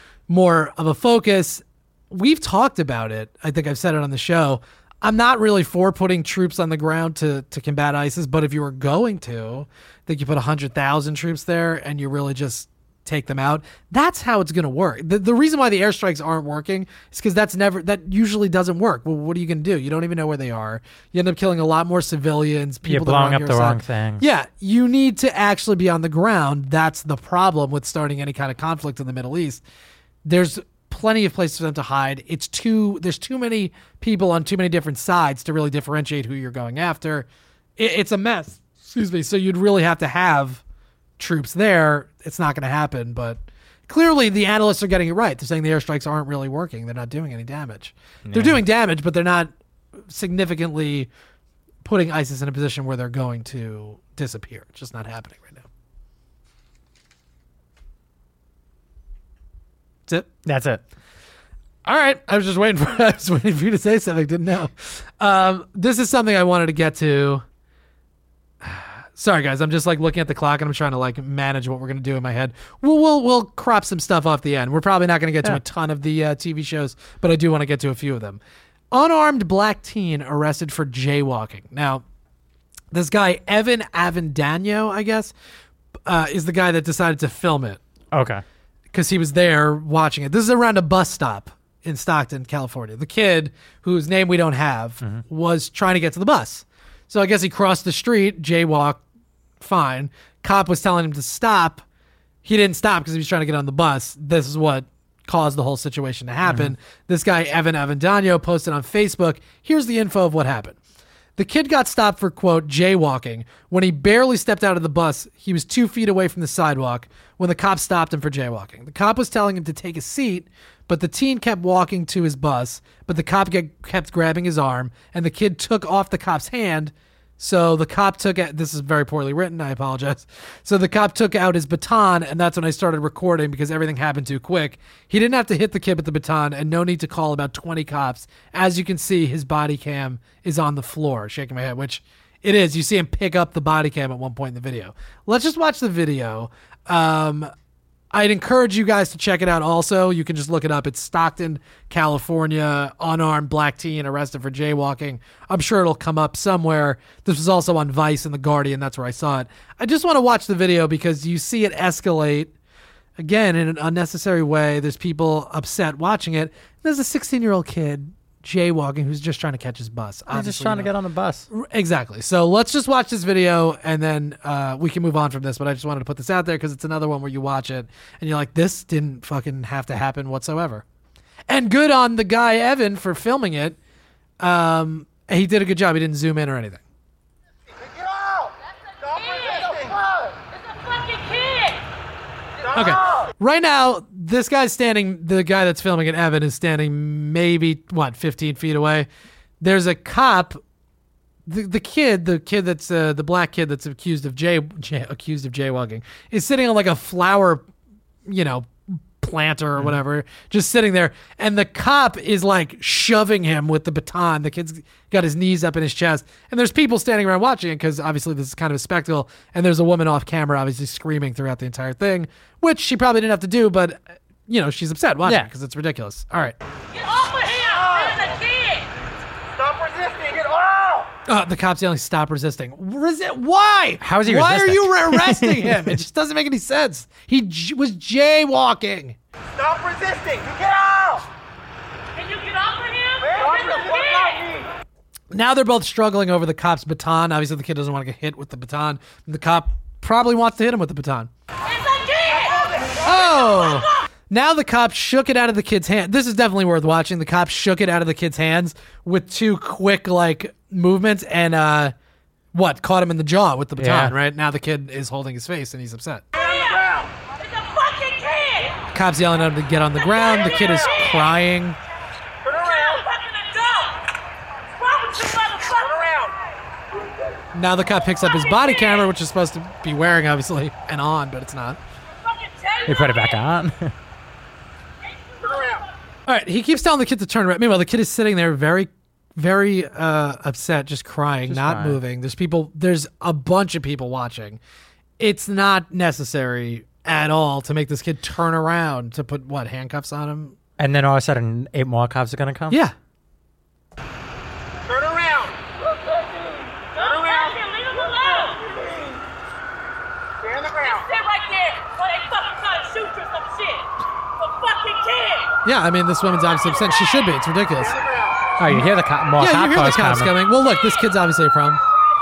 more of a focus. We've talked about it. I think I've said it on the show. I'm not really for putting troops on the ground to, to combat ISIS, but if you were going to, I think you put one hundred thousand troops there and you really just take them out. That's how it's going to work. The, the reason why the airstrikes aren't working is because that's never, that usually doesn't work. Well, what are you going to do? You don't even know where they are. You end up killing a lot more civilians. People You're that are blowing on up your the side. wrong things. Yeah, you need to actually be on the ground. That's the problem with starting any kind of conflict in the Middle East. There's plenty of places for them to hide. It's too there's too many people on too many different sides to really differentiate who you're going after. It, it's a mess. Excuse me. So you'd really have to have troops there. It's not going to happen, but clearly the analysts are getting it right. They're saying the airstrikes aren't really working. They're not doing any damage. They're doing damage, but they're not significantly putting ISIS in a position where they're going to disappear. It's just not happening right now. That's it. That's it. All right. I was just waiting for I was waiting for you to say something. Didn't know. Um, this is something I wanted to get to. Sorry, guys. I'm just like looking at the clock and I'm trying to like manage what we're gonna do in my head. We'll we'll we'll crop some stuff off the end. We're probably not gonna get to Yeah. a ton of the uh, T V shows, but I do want to get to a few of them. Unarmed black teen arrested for jaywalking. Now, this guy Evan Avendano, I guess, uh, is the guy that decided to film it. Okay. Because he was there watching it. This is around a bus stop in Stockton, California. The kid, whose name we don't have, Mm-hmm. was trying to get to the bus. So I guess he crossed the street, jaywalk, fine. Cop was telling him to stop. He didn't stop because he was trying to get on the bus. This is what caused the whole situation to happen. Mm-hmm. This guy, Evan Avendano, posted on Facebook, here's the info of what happened. The kid got stopped for, quote, jaywalking. When he barely stepped out of the bus, he was two feet away from the sidewalk when the cop stopped him for jaywalking. The cop was telling him to take a seat, but the teen kept walking to his bus, but the cop get, kept grabbing his arm, and the kid took off the cop's hand. So the cop took out, this is very poorly written, I apologize. So the cop took out his baton, and that's when I started recording because everything happened too quick. He didn't have to hit the kid with the baton, and no need to call about twenty cops. As you can see, his body cam is on the floor, shaking my head, which it is. You see him pick up the body cam at one point in the video. Let's just watch the video. Um, I'd encourage you guys to check it out also. You can just look it up. It's Stockton, California, unarmed black teen arrested for jaywalking. I'm sure it'll come up somewhere. This was also on Vice and The Guardian. That's where I saw it. I just want to watch the video because you see it escalate, again, in an unnecessary way. There's people upset watching it. There's a sixteen-year-old kid jaywalking who's just trying to catch his bus. I'm just trying to get on the bus. Exactly. So let's just watch this video and then uh, we can move on from this. But I just wanted to put this out there because it's another one where you watch it and you're like, this didn't fucking have to happen whatsoever. And good on the guy, Evan, for filming it. Um, he did a good job. He didn't zoom in or anything. Get out! Stop resisting! It's a fucking kid! Okay. Right now, this guy's standing, the guy that's filming it, Evan, is standing maybe, what, fifteen feet away. There's a cop the the kid, the kid that's uh, the black kid that's accused of jay, jay accused of jaywalking is sitting on like a flower, you know, planter or whatever, just sitting there, and the cop is like shoving him with the baton. The kid's got his knees up in his chest, and there's people standing around watching it because obviously this is kind of a spectacle, and there's a woman off camera obviously screaming throughout the entire thing, which she probably didn't have to do, but you know, she's upset watching Yeah. it because it's ridiculous. All right. Get off of him! There's a kid! Stop resisting! Get off! Uh, the cop's yelling, "Stop resisting!" Resi- Why? How is he Why resisting? are you re- arresting him? It just doesn't make any sense. He j- was jaywalking. Stop resisting! You get out! Can you get off of him? There's a kid! Now they're both struggling over the cop's baton. Obviously, the kid doesn't want to get hit with the baton. The cop probably wants to hit him with the baton. There's a kid! Oh! Now the cop shook it out of the kid's hand. This is definitely worth watching. The cop shook it out of the kid's hands with two quick, like, movements and, uh, what? Caught him in the jaw with the baton, Yeah. right? Now the kid is holding his face and he's upset. It's a fucking kid! Cop's yelling at him to get on the ground. The kid is crying. Turn around! Fucking adult! What's wrong with you, motherfucker? Turn around! Now the cop picks up his body camera, which is supposed to be wearing, obviously, and on, but it's not. Fucking tell He put it back on. Turn around! All right, he keeps telling the kid to turn around. Meanwhile, the kid is sitting there very, very uh, upset, just crying, Just not crying. moving. There's people, there's a bunch of people watching. It's not necessary at all to make this kid turn around to put, what, handcuffs on him? And then all of a sudden, eight more cops are going to come? Yeah. Turn around! Turn around! Leave him alone! Stay on the ground! Sit right there while they fucking try to shoot you or some shit! The fucking kid! Yeah, I mean, this woman's obviously upset. She should be. It's ridiculous. Oh, you hear the cop, more Yeah, cop you hear the cars cops coming. coming. Well, look, this kid's obviously a problem.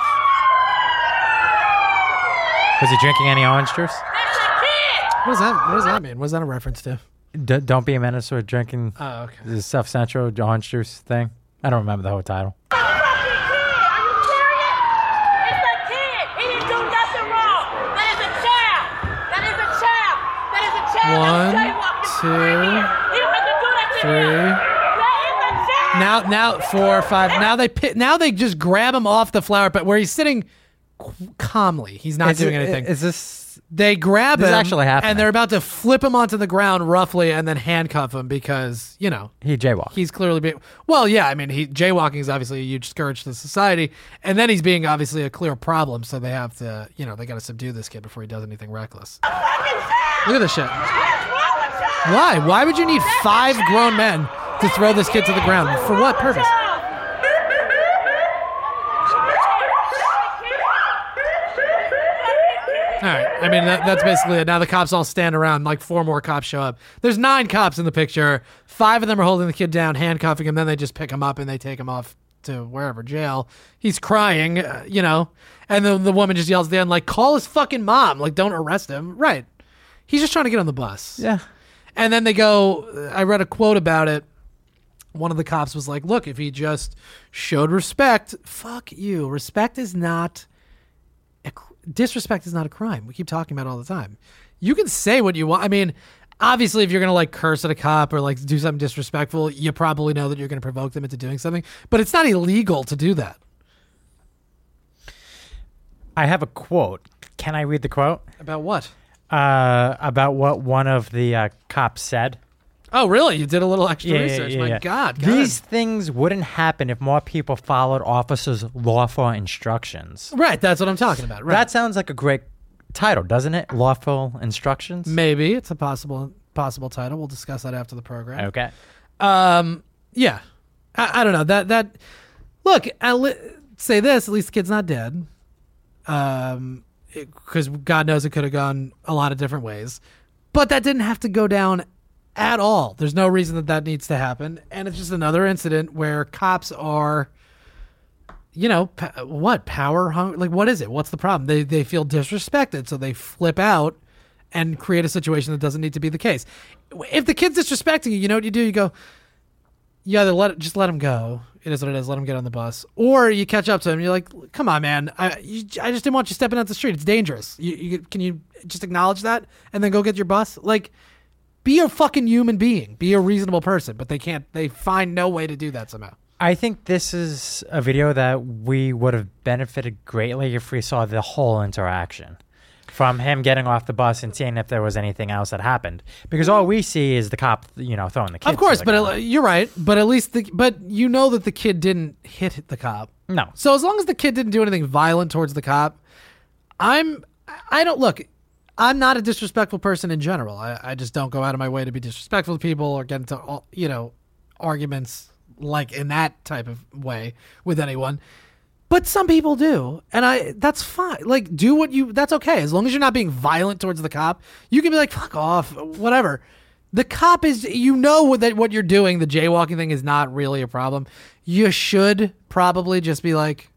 Was he drinking any orange juice? That's a kid! What does that, what does that mean? What is that a reference to? D- don't be a menace or drinking Oh, okay. the South Central orange juice thing. I don't remember the whole title. Fucking kid! Are you serious? It's a kid! He didn't do nothing wrong! That is a child! That is a child! That is a child! One, That's jaywalking two, right here. You don't have to do that to three. him! That is a child! Now, now, four, five. Now they pi- now they just grab him off the flower pet where he's sitting qu- calmly. He's not Is doing it- anything. Is this... They grab This is him actually happening. and they're about to flip him onto the ground roughly and then handcuff him because, you know, He jaywalked. he's clearly being, well, yeah, I mean, he jaywalking is obviously a huge scourge to society, and then he's being obviously a clear problem, so they have to, you know, they got to subdue this kid before he does anything reckless. Look at this shit. Why? Why would you need five grown men to throw this kid to the ground? For what purpose? All right. I mean, that, that's basically it. Now the cops all stand around. Like four more cops show up. There's nine cops in the picture. Five of them are holding the kid down, handcuffing him. Then they just pick him up and they take him off to wherever, jail. He's crying, uh, you know. And the, the woman just yells at the end, like, call his fucking mom. Like, don't arrest him. Right. He's just trying to get on the bus. Yeah. And then they go, I read a quote about it. One of the cops was like, look, if he just showed respect, fuck you. Respect is not... A, cr- disrespect is not a crime. We keep talking about it all the time. You can say what you want. I mean, obviously, if you're going to like curse at a cop or like do something disrespectful, you probably know that you're going to provoke them into doing something. But it's not illegal to do that. I have a quote. Can I read the quote? About what? Uh, about what one of the uh, cops said. Oh, really? You did a little extra Yeah, yeah, research. yeah, My yeah. God. God. These things wouldn't happen if more people followed officers' lawful instructions. Right. That's what I'm talking about. Right. That sounds like a great title, doesn't it? Lawful instructions. Maybe it's a possible possible title. We'll discuss that after the program. Okay. Um, yeah, I, I don't know that that. Look, I'll li- say this: at least the kid's not dead. Um, because God knows it could have gone a lot of different ways, but that didn't have to go down at all. There's no reason that that needs to happen, and it's just another incident where cops are, you know, pa- what power hung? Like, what is it? What's the problem? They they feel disrespected, so they flip out and create a situation that doesn't need to be the case. If the kid's disrespecting you, you know what you do? You go, you either let it, just let him go. It is what it is. Let him get on the bus, or you catch up to him. And you're like, come on, man. I you, I just didn't want you stepping out the street. It's dangerous. You, you can you just acknowledge that and then go get your bus? Like, be a fucking human being. Be a reasonable person. But they can't. They find no way to do that somehow. I think this is a video that we would have benefited greatly if we saw the whole interaction. From him getting off the bus and seeing if there was anything else that happened. Because all we see is the cop, you know, throwing the kid. Of course, to the but ground. it, you're right. But at least, the, but you know that the kid didn't hit the cop. No. So as long as the kid didn't do anything violent towards the cop, I'm, I don't, look, I'm not a disrespectful person in general. I, I just don't go out of my way to be disrespectful to people or get into, all, you know, arguments like in that type of way with anyone. But some people do, and I that's fine. Like, do what you, that's okay. As long as you're not being violent towards the cop, you can be like, fuck off, whatever. The cop is, you know that what you're doing, the jaywalking thing is not really a problem. You should probably just be like,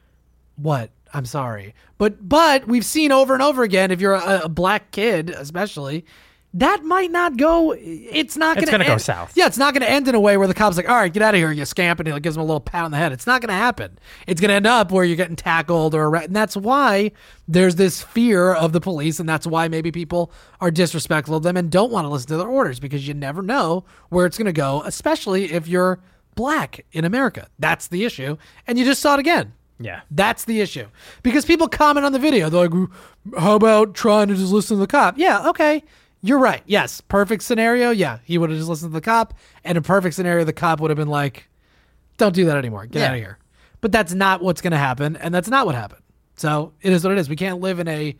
what? I'm sorry. But but we've seen over and over again, if you're a, a black kid especially, that might not go, it's not going It's to gonna go end- south. Yeah, it's not going to end in a way where the cop's like, all right, get out of here, you scamp, and he like gives him a little pat on the head. It's not going to happen. It's going to end up where you're getting tackled or arrested. And that's why there's this fear of the police, and that's why maybe people are disrespectful of them and don't want to listen to their orders, because you never know where it's going to go, especially if you're black in America. That's the issue. And you just saw it again. Yeah. That's the issue. Because people comment on the video. They're like, how about trying to just listen to the cop? Yeah, okay. You're right. Yes. Perfect scenario. Yeah. He would have just listened to the cop. And a perfect scenario, the cop would have been like, don't do that anymore. Get Yeah. out of here. But that's not what's going to happen. And that's not what happened. So it is what it is. We can't live in a,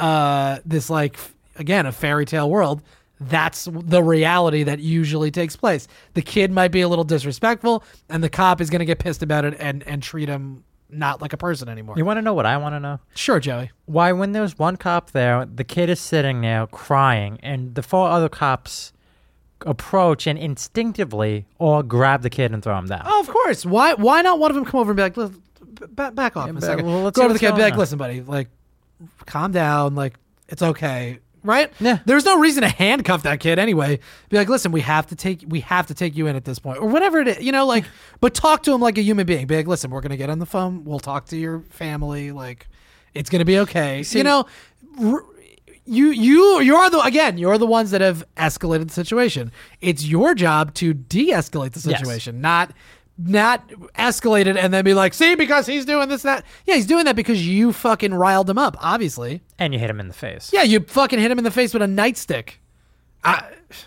uh, this like, f- again, a fairy tale world. That's the reality that usually takes place. The kid might be a little disrespectful and the cop is going to get pissed about it and, and treat him not like a person anymore. You want to know what I want to know? Sure, Joey. Why, when there's one cop there, the kid is sitting there crying, and the four other cops approach and instinctively all grab the kid and throw him down? Oh, of course. Why Why not one of them come over and be like, "Look, back, back off Yeah, a but- second. well, let's Go see over to the what's kid and be going like, on. listen, buddy, like, calm down. Like, it's okay. Right? Yeah. There's no reason to handcuff that kid anyway. Be like, listen, we have to take we have to take you in at this point, or whatever it is, you know, like. But talk to him like a human being. Be like, listen, we're gonna get on the phone. We'll talk to your family. Like, it's gonna be okay. you know, r- you you you're the again you're the ones that have escalated the situation. It's your job to de-escalate the Yes. situation, not. Not escalate it and then be like, see, because he's doing this, that. Yeah, he's doing that because you fucking riled him up, obviously. And you hit him in the face. Yeah, you fucking hit him in the face with a nightstick. I,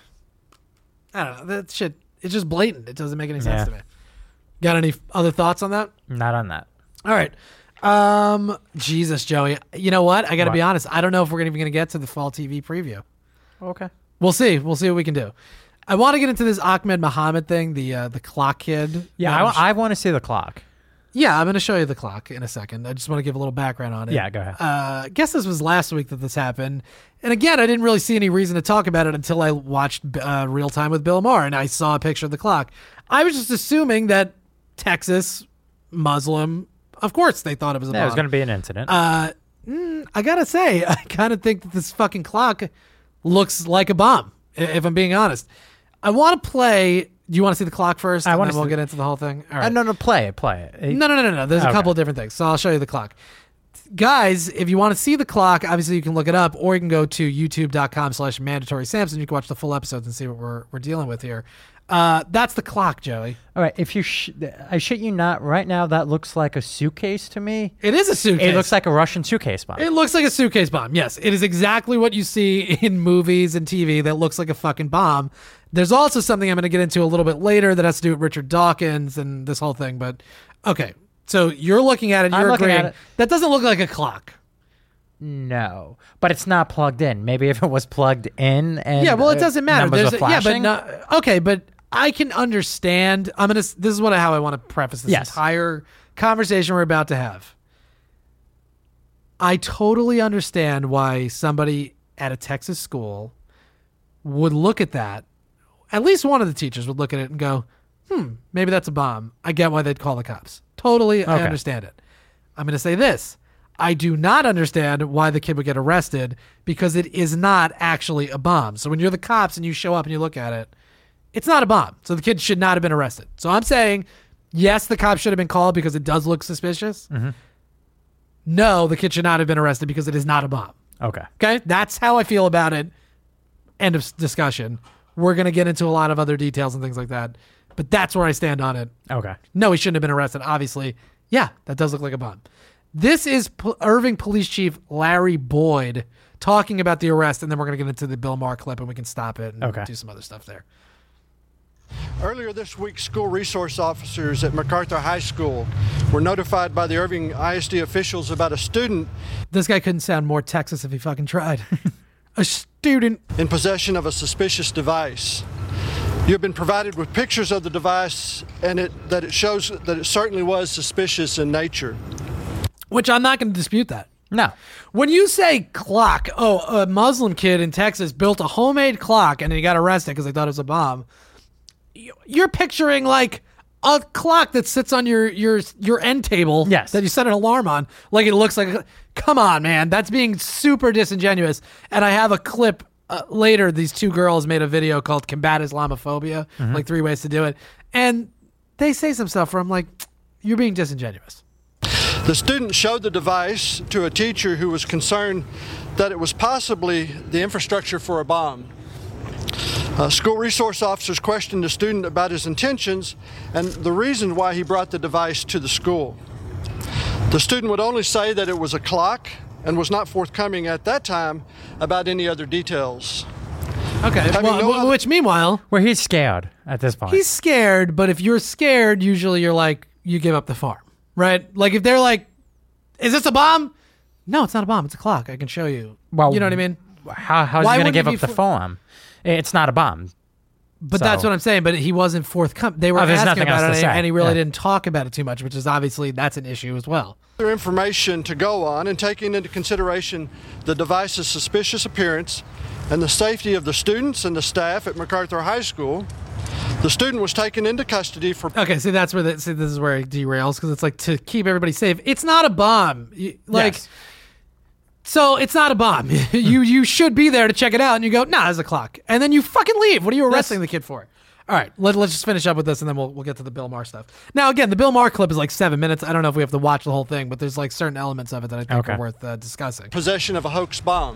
I don't know. That shit, it's just blatant. It doesn't make any sense Yeah. to me. Got any other thoughts on that? Not on that. All right. Um, Jesus, Joey. You know what? I got to What? be honest. I don't know if we're even going to get to the fall T V preview. Okay. We'll see. We'll see what we can do. I want to get into this Ahmed Muhammad thing, the uh, the clock kid. Yeah, Um, I, I want to see the clock. Yeah, I'm going to show you the clock in a second. I just want to give a little background on it. Yeah, go ahead. Uh, I guess this was last week that this happened. And again, I didn't really see any reason to talk about it until I watched uh, Real Time with Bill Maher and I saw a picture of the clock. I was just assuming that Texas, Muslim, of course they thought it was a Yeah, bomb. it was going to be an incident. Uh, mm, I got to say, I kind of think that this fucking clock looks like a bomb, i- if I'm being honest. I want to play. Do you want to see the clock first? I and wanna then we'll see- get into the whole thing. All Uh, right. no, no, play it, play it. No, no, no, no, no. There's a Okay. couple of different things. So I'll show you the clock. Guys, if you want to see the clock, obviously you can look it up, or you can go to youtube.com slash mandatory Samson. You can watch the full episodes and see what we're we're dealing with here. Uh, that's the clock, Joey. All right, if you, sh- I shit you not, right now that looks like a suitcase to me. It is a suitcase. It looks like a Russian suitcase bomb. It looks like a suitcase bomb. Yes, it is exactly what you see in movies and T V that looks like a fucking bomb. There's also something I'm going to get into a little bit later that has to do with Richard Dawkins and this whole thing. But okay, so you're looking at it. I'm You're looking agreeing. at it. That doesn't look like a clock. No, but it's not plugged in. Maybe if it was plugged in, and Yeah, well, it uh, doesn't matter. numbers There's were a- yeah, but flashing. no, okay, but I can understand. I'm gonna. This is what how I want to preface this Yes. entire conversation we're about to have. I totally understand why somebody at a Texas school would look at that. At least one of the teachers would look at it and go, "Hmm, maybe that's a bomb." I get why they'd call the cops. Totally, I Okay. understand it. I'm going to say this. I do not understand why the kid would get arrested because it is not actually a bomb. So when you're the cops and you show up and you look at it, it's not a bomb. So the kid should not have been arrested. So I'm saying, yes, the cops should have been called because it does look suspicious. Mm-hmm. No, the kid should not have been arrested because it is not a bomb. Okay. Okay? That's how I feel about it. End of s- discussion. We're going to get into a lot of other details and things like that. But that's where I stand on it. Okay. No, he shouldn't have been arrested. Obviously, yeah, that does look like a bomb. This is P- Irving Police Chief Larry Boyd talking about the arrest, and then we're going to get into the Bill Maher clip, and we can stop it and Okay. do some other stuff there. Earlier this week, school resource officers at MacArthur High School were notified by the Irving I S D officials about a student This guy couldn't sound more Texas if he fucking tried. A student. in possession of a suspicious device. You have been provided with pictures of the device and it, that it shows that it certainly was suspicious in nature. Which I'm not going to dispute that. No. When you say clock, oh, a Muslim kid in Texas built a homemade clock and he got arrested because they thought it was a bomb. You're picturing like a clock that sits on your your your end table. Yes. That you set an alarm on. Like it looks like. A, come on, man. That's being super disingenuous. And I have a clip uh, later. These two girls made a video called "Combat Islamophobia," like three ways to do it, and they say some stuff where I'm like, you're being disingenuous. The student showed the device to a teacher who was concerned that it was possibly the infrastructure for a bomb. Uh, school resource officers questioned the student about his intentions and the reason why he brought the device to the school. The student would only say that it was a clock and was not forthcoming at that time about any other details. Okay. Having Well, no w- other- which meanwhile, Where he's scared at this point. he's scared. But if you're scared, usually you're like, you give up the farm, right? Like if they're like, "Is this a bomb?" No, it's not a bomb. It's a clock. I can show you. Well, you know what I mean? How, how's Why he going to wouldn't give it up be the for- farm? It's not a bomb. But So- that's what I'm saying. But he wasn't forthcoming. They were Oh, there's asking nothing about else it, to and, say. and he really Yeah. didn't talk about it too much, which is obviously that's an issue as well. Other information to go on and taking into consideration the device's suspicious appearance and the safety of the students and the staff at MacArthur High School, the student was taken into custody for Okay, see that's where the, see this is where it derails because it's like to keep everybody safe. It's not a bomb. You- Like. Yes. So it's not a bomb. you you should be there to check it out, and you go, nah, it's a clock, and then you fucking leave. What are you arresting the kid for? All right, let, let's just finish up with this, and then we'll we'll get to the Bill Maher stuff. Now, again, the Bill Maher clip is like seven minutes. I don't know if we have to watch the whole thing, but there's like certain elements of it that I think Okay. are worth uh, discussing. possession of a hoax bomb.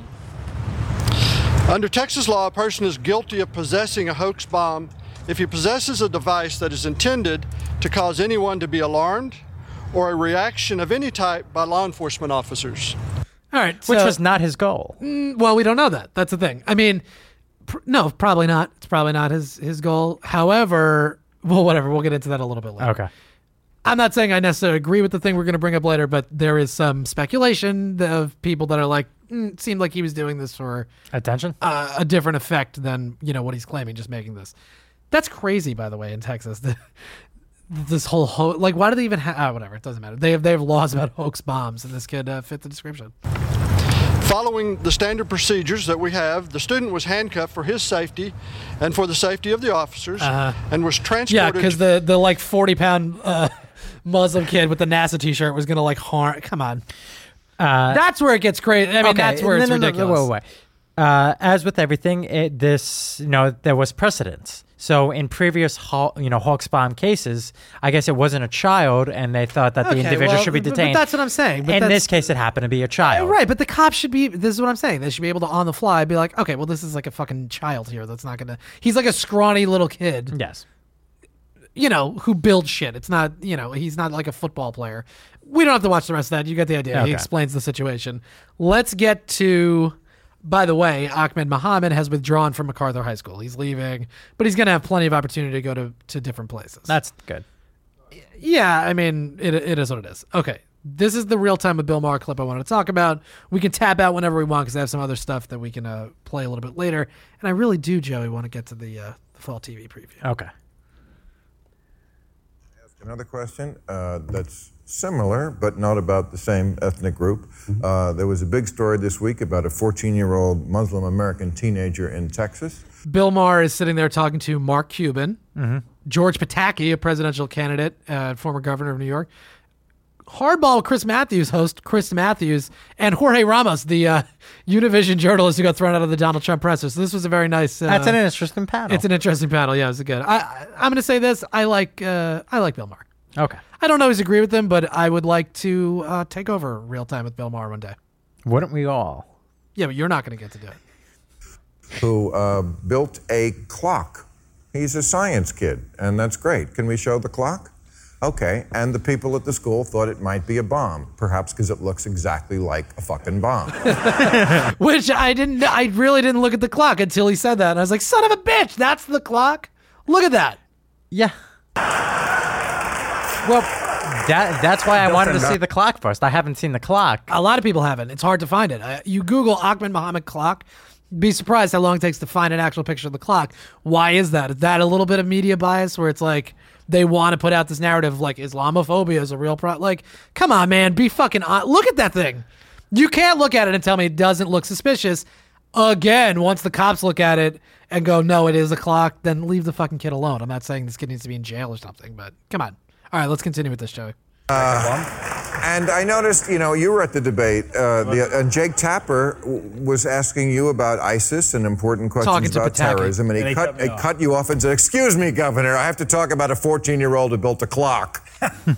Under Texas law, a person is guilty of possessing a hoax bomb if he possesses a device that is intended to cause anyone to be alarmed or a reaction of any type by law enforcement officers. All right, Which so- was not his goal. well, we don't know that. That's the thing. I mean, pr- no, probably not. It's probably not his his goal. However, well, whatever. We'll get into that a little bit later. Okay. I'm not saying I necessarily agree with the thing we're going to bring up later, but there is some speculation of people that are like, mm, it seemed like he was doing this for Attention? uh, a different effect than, you know, what he's claiming, just making this. That's crazy, by the way, in Texas. The, this whole, ho- like, why do they even have, oh, whatever, it doesn't matter. They have, they have laws about hoax bombs, and this kid uh, fit the description. Following the standard procedures that we have, the student was handcuffed for his safety and for the safety of the officers Uh-huh. and was Yeah, transported. because the, the, like, forty-pound uh, Muslim kid with the NASA t-shirt was going to, like, harm, come on. Uh, That's where it gets crazy. I mean, that's where no, it's no, no, ridiculous. wait, wait, wait. Uh, as with everything, it, this, you know, there was precedence. So in previous, ho- you know, Hawks bomb cases, I guess it wasn't a child, and they thought that the Okay, individual well, should be but- but detained. that's what I'm saying, but in that's- this case, it happened to be a child. Right, but the cops should be, this is what I'm saying, they should be able to, on the fly, be like, okay, well, this is like a fucking child here that's not going to, he's like a scrawny little kid, Yes. you know, who builds shit. It's not, you know, he's not like a football player. We don't have to watch the rest of that. You get the idea. Okay. He explains the situation. Let's get to, by the way, Ahmed Muhammad has withdrawn from MacArthur High School. He's leaving, but he's going to have plenty of opportunity to go to, to different places. That's good. Yeah, I mean, it it is what it is. Okay, this is the real time with Bill Maher clip I wanted to talk about. We can tap out whenever we want because I have some other stuff that we can uh, play a little bit later. And I really do, Joey, want to get to the, uh, the fall T V preview. Okay. Another question uh, that's similar, but not about the same ethnic group. Uh, there was a big story this week about a fourteen-year-old Muslim American teenager in Texas. Bill Maher is sitting there talking to Mark Cuban, Mm-hmm. George Pataki, a presidential candidate, uh, former governor of New York, Hardball Chris Matthews host Chris Matthews, and Jorge Ramos, the uh, Univision journalist who got thrown out of the Donald Trump presser. So this was a very nice. Uh, That's an interesting panel. It's an interesting panel. Yeah, it was good. I, I I'm going to say this. I like uh, I like Bill Maher. Okay. I don't always agree with him, but I would like to uh, take over real time with Bill Maher one day. Wouldn't we all? Yeah, but you're not going to get to do it. Who uh, built a clock. He's a science kid, and that's great. Can we show the clock? Okay, and the people at the school thought it might be a bomb, perhaps because it looks exactly like a fucking bomb. Which I didn't, I really didn't look at the clock until he said that. And I was like, son of a bitch, that's the clock? Look at that. Yeah. Well, that that's why I wanted to see the clock first. I haven't seen the clock. A lot of people haven't. It's hard to find it. Uh, you Google Ahmed Mohammed clock, be surprised how long it takes to find an actual picture of the clock. Why is that? Is that a little bit of media bias where it's like they want to put out this narrative of like Islamophobia is a real problem? Like, come on, man, be fucking on. Look at that thing. You can't look at it and tell me it doesn't look suspicious. Again, once the cops look at it and go, no, it is a clock, then leave the fucking kid alone. I'm not saying this kid needs to be in jail or something, but come on. All right, let's continue with this, Joey. Uh, and I noticed, you know, you were at the debate, uh, the, and Jake Tapper w- was asking you about ISIS and important questions Talking to about Pataki. terrorism, and he, And he cut, cut me he off. cut you off and said, excuse me, Governor, I have to talk about a fourteen-year-old who built a clock.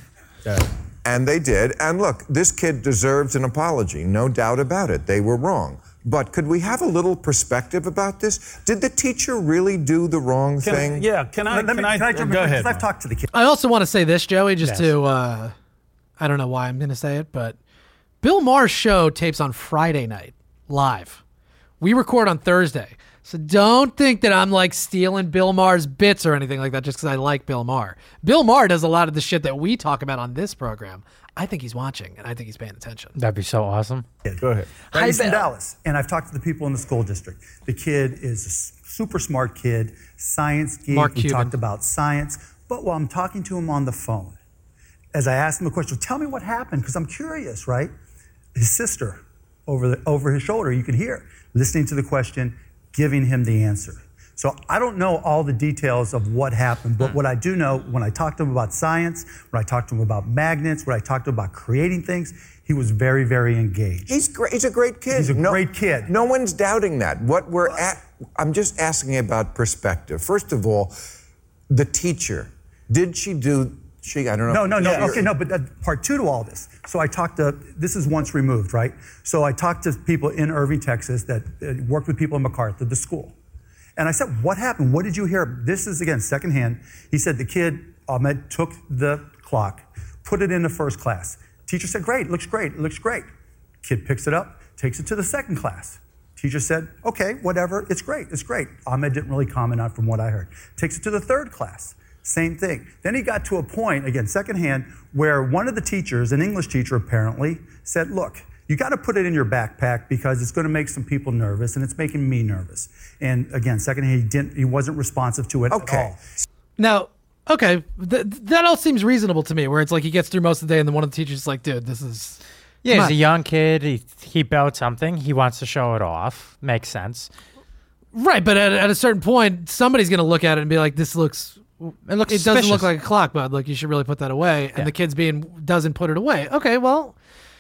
And they did. And look, this kid deserves an apology, no doubt about it. They were wrong. But could we have a little perspective about this? Did the teacher really do the wrong Can, thing? yeah, can I? Let me, can I, can I jump go in? ahead. Because I've talked to the kid. I also want to say this, Joey, just Yes. to, uh, I don't know why I'm going to say it, but Bill Maher's show tapes on Friday night, live. We record on Thursday. So don't think that I'm like stealing Bill Maher's bits or anything like that just because I like Bill Maher. Bill Maher does a lot of the shit that we talk about on this program. I think he's watching, and I think he's paying attention. That'd be so awesome. Go ahead. Right, he's in Dallas, and I've talked to the people in the school district. The kid is a s- super smart kid, science geek. Mark we Cuban. talked about science. But while I'm talking to him on the phone, as I asked him a question, tell me what happened, because I'm curious, right? His sister over the, over his shoulder, you could hear, listening to the question, giving him the answer. So I don't know all the details of what happened, but what I do know, when I talked to him about science, when I talked to him about magnets, when I talked to him about creating things, he was very, very engaged. He's great. He's a great kid. He's a great kid. No one's doubting that. What we're at, I'm just asking about perspective. First of all, the teacher, did she do? She, I don't know. No, no, no. Yeah. Okay, no, but uh, part two to all this. So I talked to, this is once removed, right? So I talked to people in Irving, Texas that uh, worked with people in MacArthur, the school. And I said, what happened? What did you hear? This is, again, secondhand. He said the kid, Ahmed, took the clock, put it in the first class. Teacher said, great, looks great, looks great. Kid picks it up, takes it to the second class. Teacher said, okay, whatever, it's great, it's great. Ahmed didn't really comment on it from what I heard. Takes it to the third class. Same thing. Then he got to a point, again, secondhand, where one of the teachers, an English teacher apparently, said, look, you got to put it in your backpack because it's going to make some people nervous, and it's making me nervous. And again, secondhand, he didn't, he wasn't responsive to it Okay. at all. Now, okay, th- that all seems reasonable to me, where it's like he gets through most of the day and then one of the teachers is like, dude, this is... Yeah, Come he's on. a young kid. He he built something. He wants to show it off. Makes sense. Right, but at, at a certain point, somebody's going to look at it and be like, this looks... It looks It doesn't look suspicious. like a clock, bud. Like, you should really put that away. And Yeah. the kid's being doesn't put it away. Okay, well,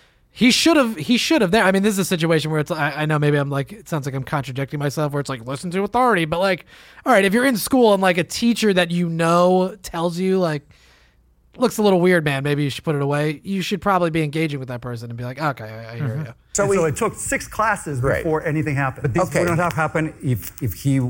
he should have. He should have. There. I mean, this is a situation where it's. I, I know maybe I'm like. It sounds like I'm contradicting myself. Where it's like, listen to authority. But like, all right, if you're in school and like a teacher that you know tells you like, looks a little weird, man. Maybe you should put it away. You should probably be engaging with that person and be like, okay, I, I hear you. So And we, so it took six classes Right. before anything happened. But this Okay. would not have happened if, if he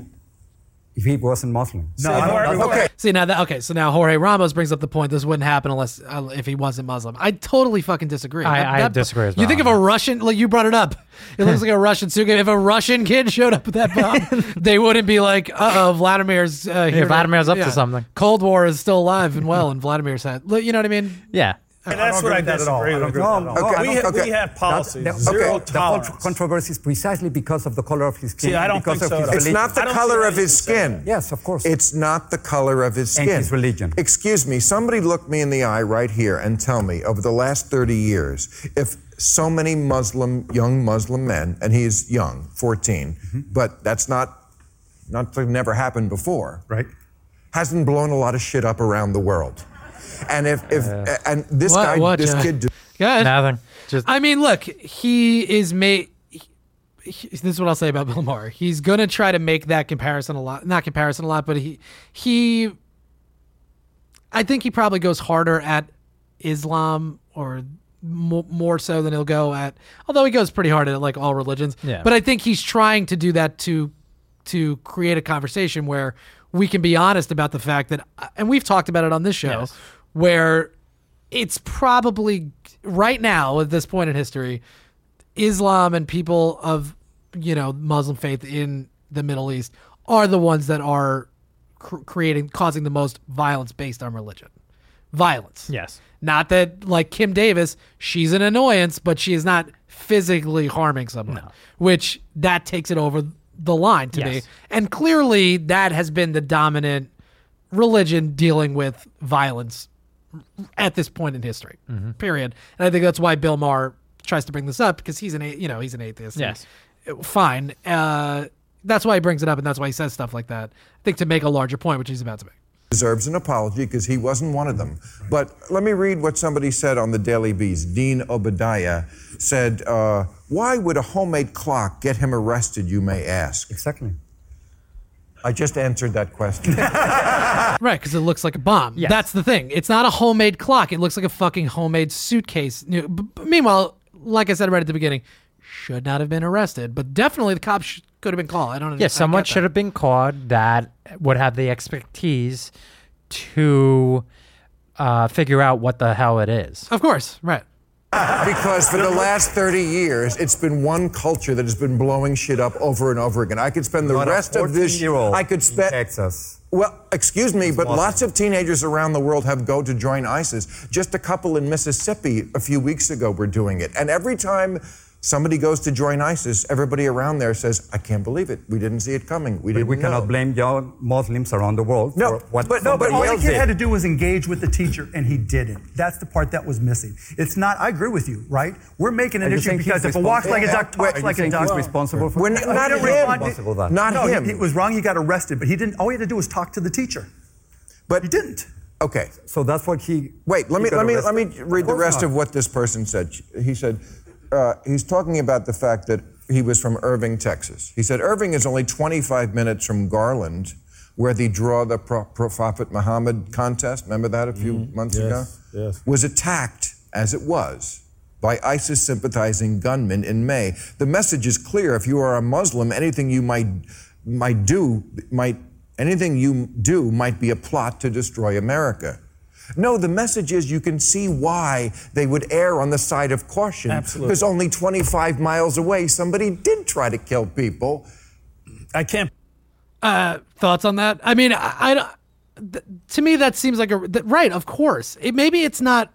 if he wasn't Muslim. no, I don't, Jorge- okay. See now that okay, so now Jorge Ramos brings up the point this wouldn't happen unless uh, if he wasn't Muslim. I totally fucking disagree. I- That- I that- disagree as You well. think if a Russian, like you brought it up, it looks like a Russian suit. If a Russian kid showed up with that bomb, they wouldn't be like, uh oh, Vladimir's uh, here. to- Vladimir's up to something. Cold War is still alive and well in Vladimir's head. Look, you know what I mean? Yeah. And that's don't what I agree with that at all. disagree I don't with. agree with that at all. Okay. We, ha- okay. we have policies, That- that- zero okay. The tolerance. con- controversy is precisely because of the color of his skin. See, I don't because think of so his at all. It's religion. not the I don't color see of how his you can say skin. Yes, of course. It's not the color of his And skin. his religion. Excuse me, somebody look me in the eye right here and tell me, over the last thirty years, if so many Muslim, young Muslim men, and he's young, fourteen, but that's not, not never happened before, Right? hasn't blown a lot of shit up around the world. And if, if and this What- guy, what, this John? kid, Good. Nothing. Just I mean, look, he is made. This is what I'll say about Bill Maher. He's gonna try to make that comparison a lot, not comparison a lot, but he he. I think he probably goes harder at Islam or mo- more so than he'll go at. Although he goes pretty hard at like all religions. Yeah. But I think he's trying to do that to to create a conversation where we can be honest about the fact that, and we've talked about it on this show, Yes. where it's probably right now at this point in history, Islam and people of, you know, Muslim faith in the Middle East are the ones that are cr- creating, causing the most violence based on religion. Violence. Yes. Not that, like Kim Davis, she's an annoyance, but she is not physically harming someone, No. which that takes it over the line to Yes. me. And clearly that has been the dominant religion dealing with violence at this point in history, Mm-hmm. period. And I think that's why Bill Maher tries to bring this up, because he's an, a- you know, he's an atheist. Yes. And, fine. Uh, that's why he brings it up, and that's why he says stuff like that. I think to make a larger point, which he's about to make. Deserves an apology because he wasn't one of them. But let me read what somebody said on the Daily Beast. Dean Obadiah said, uh, why would a homemade clock get him arrested, you may ask? Exactly. I just answered that question. Right, because it looks like a bomb. Yes. That's the thing. It's not a homemade clock. It looks like a fucking homemade suitcase. You know, b- b- Meanwhile, like I said right at the beginning, should not have been arrested, but definitely the cops sh- could have been called. I don't know. Yeah, someone should have been called that would have the expertise to uh, figure out what the hell it is. Of course, right. Because for the last thirty years, it's been one culture that has been blowing shit up over and over again. I could spend the Not a rest of this. fourteen-year-old I could in spend. Texas. Well, excuse me, but Muslim. lots of teenagers around the world have go to join ISIS. Just a couple in Mississippi a few weeks ago were doing it. And every time somebody goes to join ISIS, everybody around there says, I can't believe it. We didn't see it coming. We But didn't we know. cannot blame young Muslims around the world No, for what but- No, but somebody all the else kid did. had to do was engage with the teacher, and he didn't. That's the part that was missing. It's not, I agree with you, right? We're making an Are you issue saying because he's if a walks like a duck, responsible? talks Are you like a saying duck. he's responsible for We're that? not, not He him. responded- Responsible for that. Not no, him. He, he was wrong. He got arrested, but he didn't. All he had to do was talk to the teacher. but He didn't. Okay. So that's what he. Wait, let he me got let me arrested? let me read the course rest not. of what this person said. He said uh, he's talking about the fact that he was from Irving, Texas. He said Irving is only twenty-five minutes from Garland, where the Draw the Pro- Prophet Muhammad contest, remember that a few Mm-hmm. months Yes, ago? yes. Was attacked as it was by ISIS sympathizing gunmen in May. The message is clear. If you are a Muslim, anything you might might do might anything you do might be a plot to destroy America. No, the message is you can see why they would err on the side of caution. Absolutely. Because only twenty-five miles away, somebody did try to kill people. I can't. Uh, thoughts on that? I mean, I, I don't- th- to me that seems like a th- right. Of course, it maybe it's not.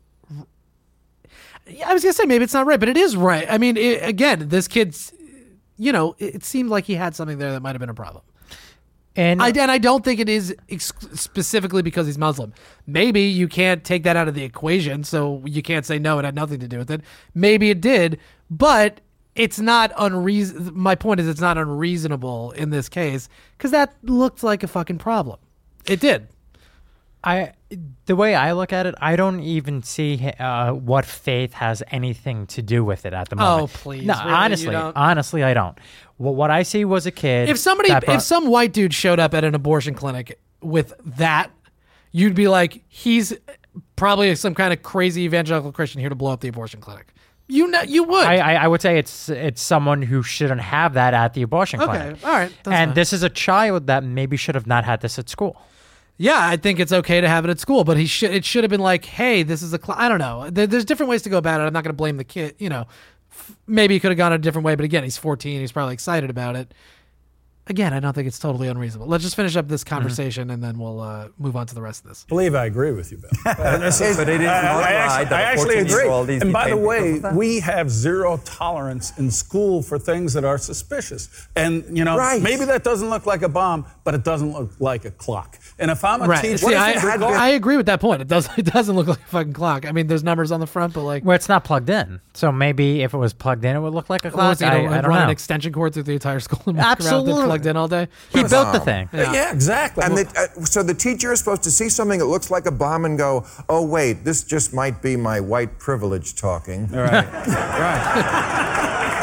I was gonna say maybe it's not right, but it is right. I mean, it, again, this kid's, you know, it, it seemed like he had something there that might have been a problem. And I, and I don't think it is ex- specifically because he's Muslim. Maybe you can't take that out of the equation, so you can't say no, it had nothing to do with it. Maybe it did, but it's not unreason. My point is, it's not unreasonable in this case because that looked like a fucking problem. It did. I, the way I look at it, I don't even see uh, what faith has anything to do with it at the moment. Oh, please, No, really? You honestly, don't? honestly, I don't. Well, what I see was a kid. If somebody, that brought- if some white dude showed up at an abortion clinic with that, you'd be like, he's probably some kind of crazy evangelical Christian here to blow up the abortion clinic. You know, you would. I, I, I would say it's it's someone who shouldn't have that at the abortion Okay, clinic. all right, that's and fine. this is a child that maybe should have not had this at school. Yeah, I think it's okay to have it at school, but he should. It should have been like, hey, this is a. Cl-. I don't know. There, there's different ways to go about it. I'm not going to blame the kid. You know, f- maybe he could have gone a different way, but again, he's fourteen. He's probably excited about it. Again, I don't think it's totally unreasonable. Let's just finish up this conversation and then we'll uh, move on to the rest of this. I believe I agree with you, Bill. But it is I, not I right actually, that I a actually agree. fourteen-year-old is And by the detained way, because of that. we have zero tolerance in school for things that are suspicious. And, you know, Right. maybe that doesn't look like a bomb, but it doesn't look like a clock. And if I'm a Right. teacher, See, I, what if it- I agree with that point. It does. It doesn't look like a fucking clock. I mean, there's numbers on the front, but like, Well, it's not plugged in. So maybe if it was plugged in, it would look like a what clock. was he gonna I, I don't run know. an extension cord through the entire school and walk around with Absolutely. it plugged in all day? He built the Wow. thing. yeah. yeah, exactly. And Well, the, uh, so the teacher is supposed to see something that looks like a bomb and go, oh, wait, this just might be my white privilege talking. right, right.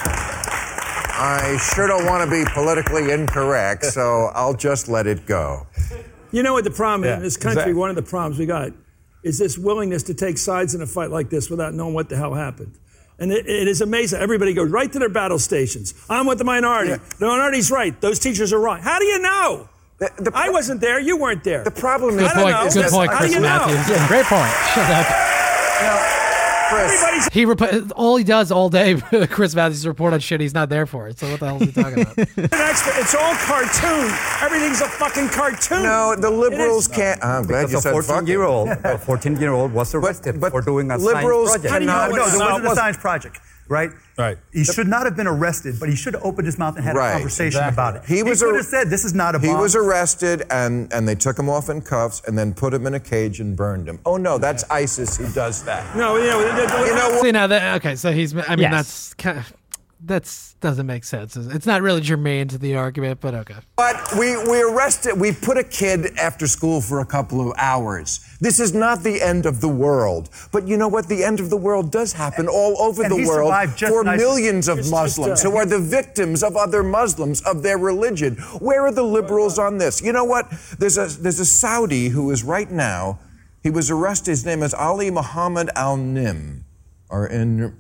I sure don't want to be politically incorrect, so I'll just let it go. You know what the problem Yeah, in this country, exactly. one of the problems we got is this willingness to take sides in a fight like this without knowing what the hell happened. And it, it is amazing. Everybody goes right to their battle stations. I'm with the minority. Yeah. The minority's right. Those teachers are wrong. How do you know? The, the I wasn't there. You weren't there. The problem Good is, point. know. Good Yes, point, how Chris do you know? Matthews. Yeah, great point. Shut up. Everybody's He rep- all he does all day, Chris Matthews report on shit he's not there for. So what the hell is he talking about? an expert. It's all cartoon. Everything's a fucking cartoon. no, the liberals It is. can't. I'm glad Because you a said fucking. fourteen-year-old, a fourteen-year-old was arrested but for doing a liberals science project. How do you know cannot- what No, it's there not? wasn't a science project, right? Right. He should not have been arrested, but he should have opened his mouth and had Right, a conversation exactly. about it. He was could ar- have said, "This is not a bomb." He was arrested, and, and they took him off in cuffs, and then put him in a cage and burned him. Oh no, that's ISIS who does that. No, you know, the- the- You know what? See now that okay, so he's. I mean Yes. that's kind of, that's doesn't make sense. It's not really germane to the argument, but okay. But we, we arrested, we put a kid after school for a couple of hours. This is not the end of the world. But you know what? The end of the world does happen all over And the he world survived just for nice- millions of It's just, Muslims uh, who are the victims of other Muslims, of their religion. Where are the liberals on this? You know what? There's a, there's a Saudi who is right now, he was arrested. His name is Ali Muhammad Al-Nim, or N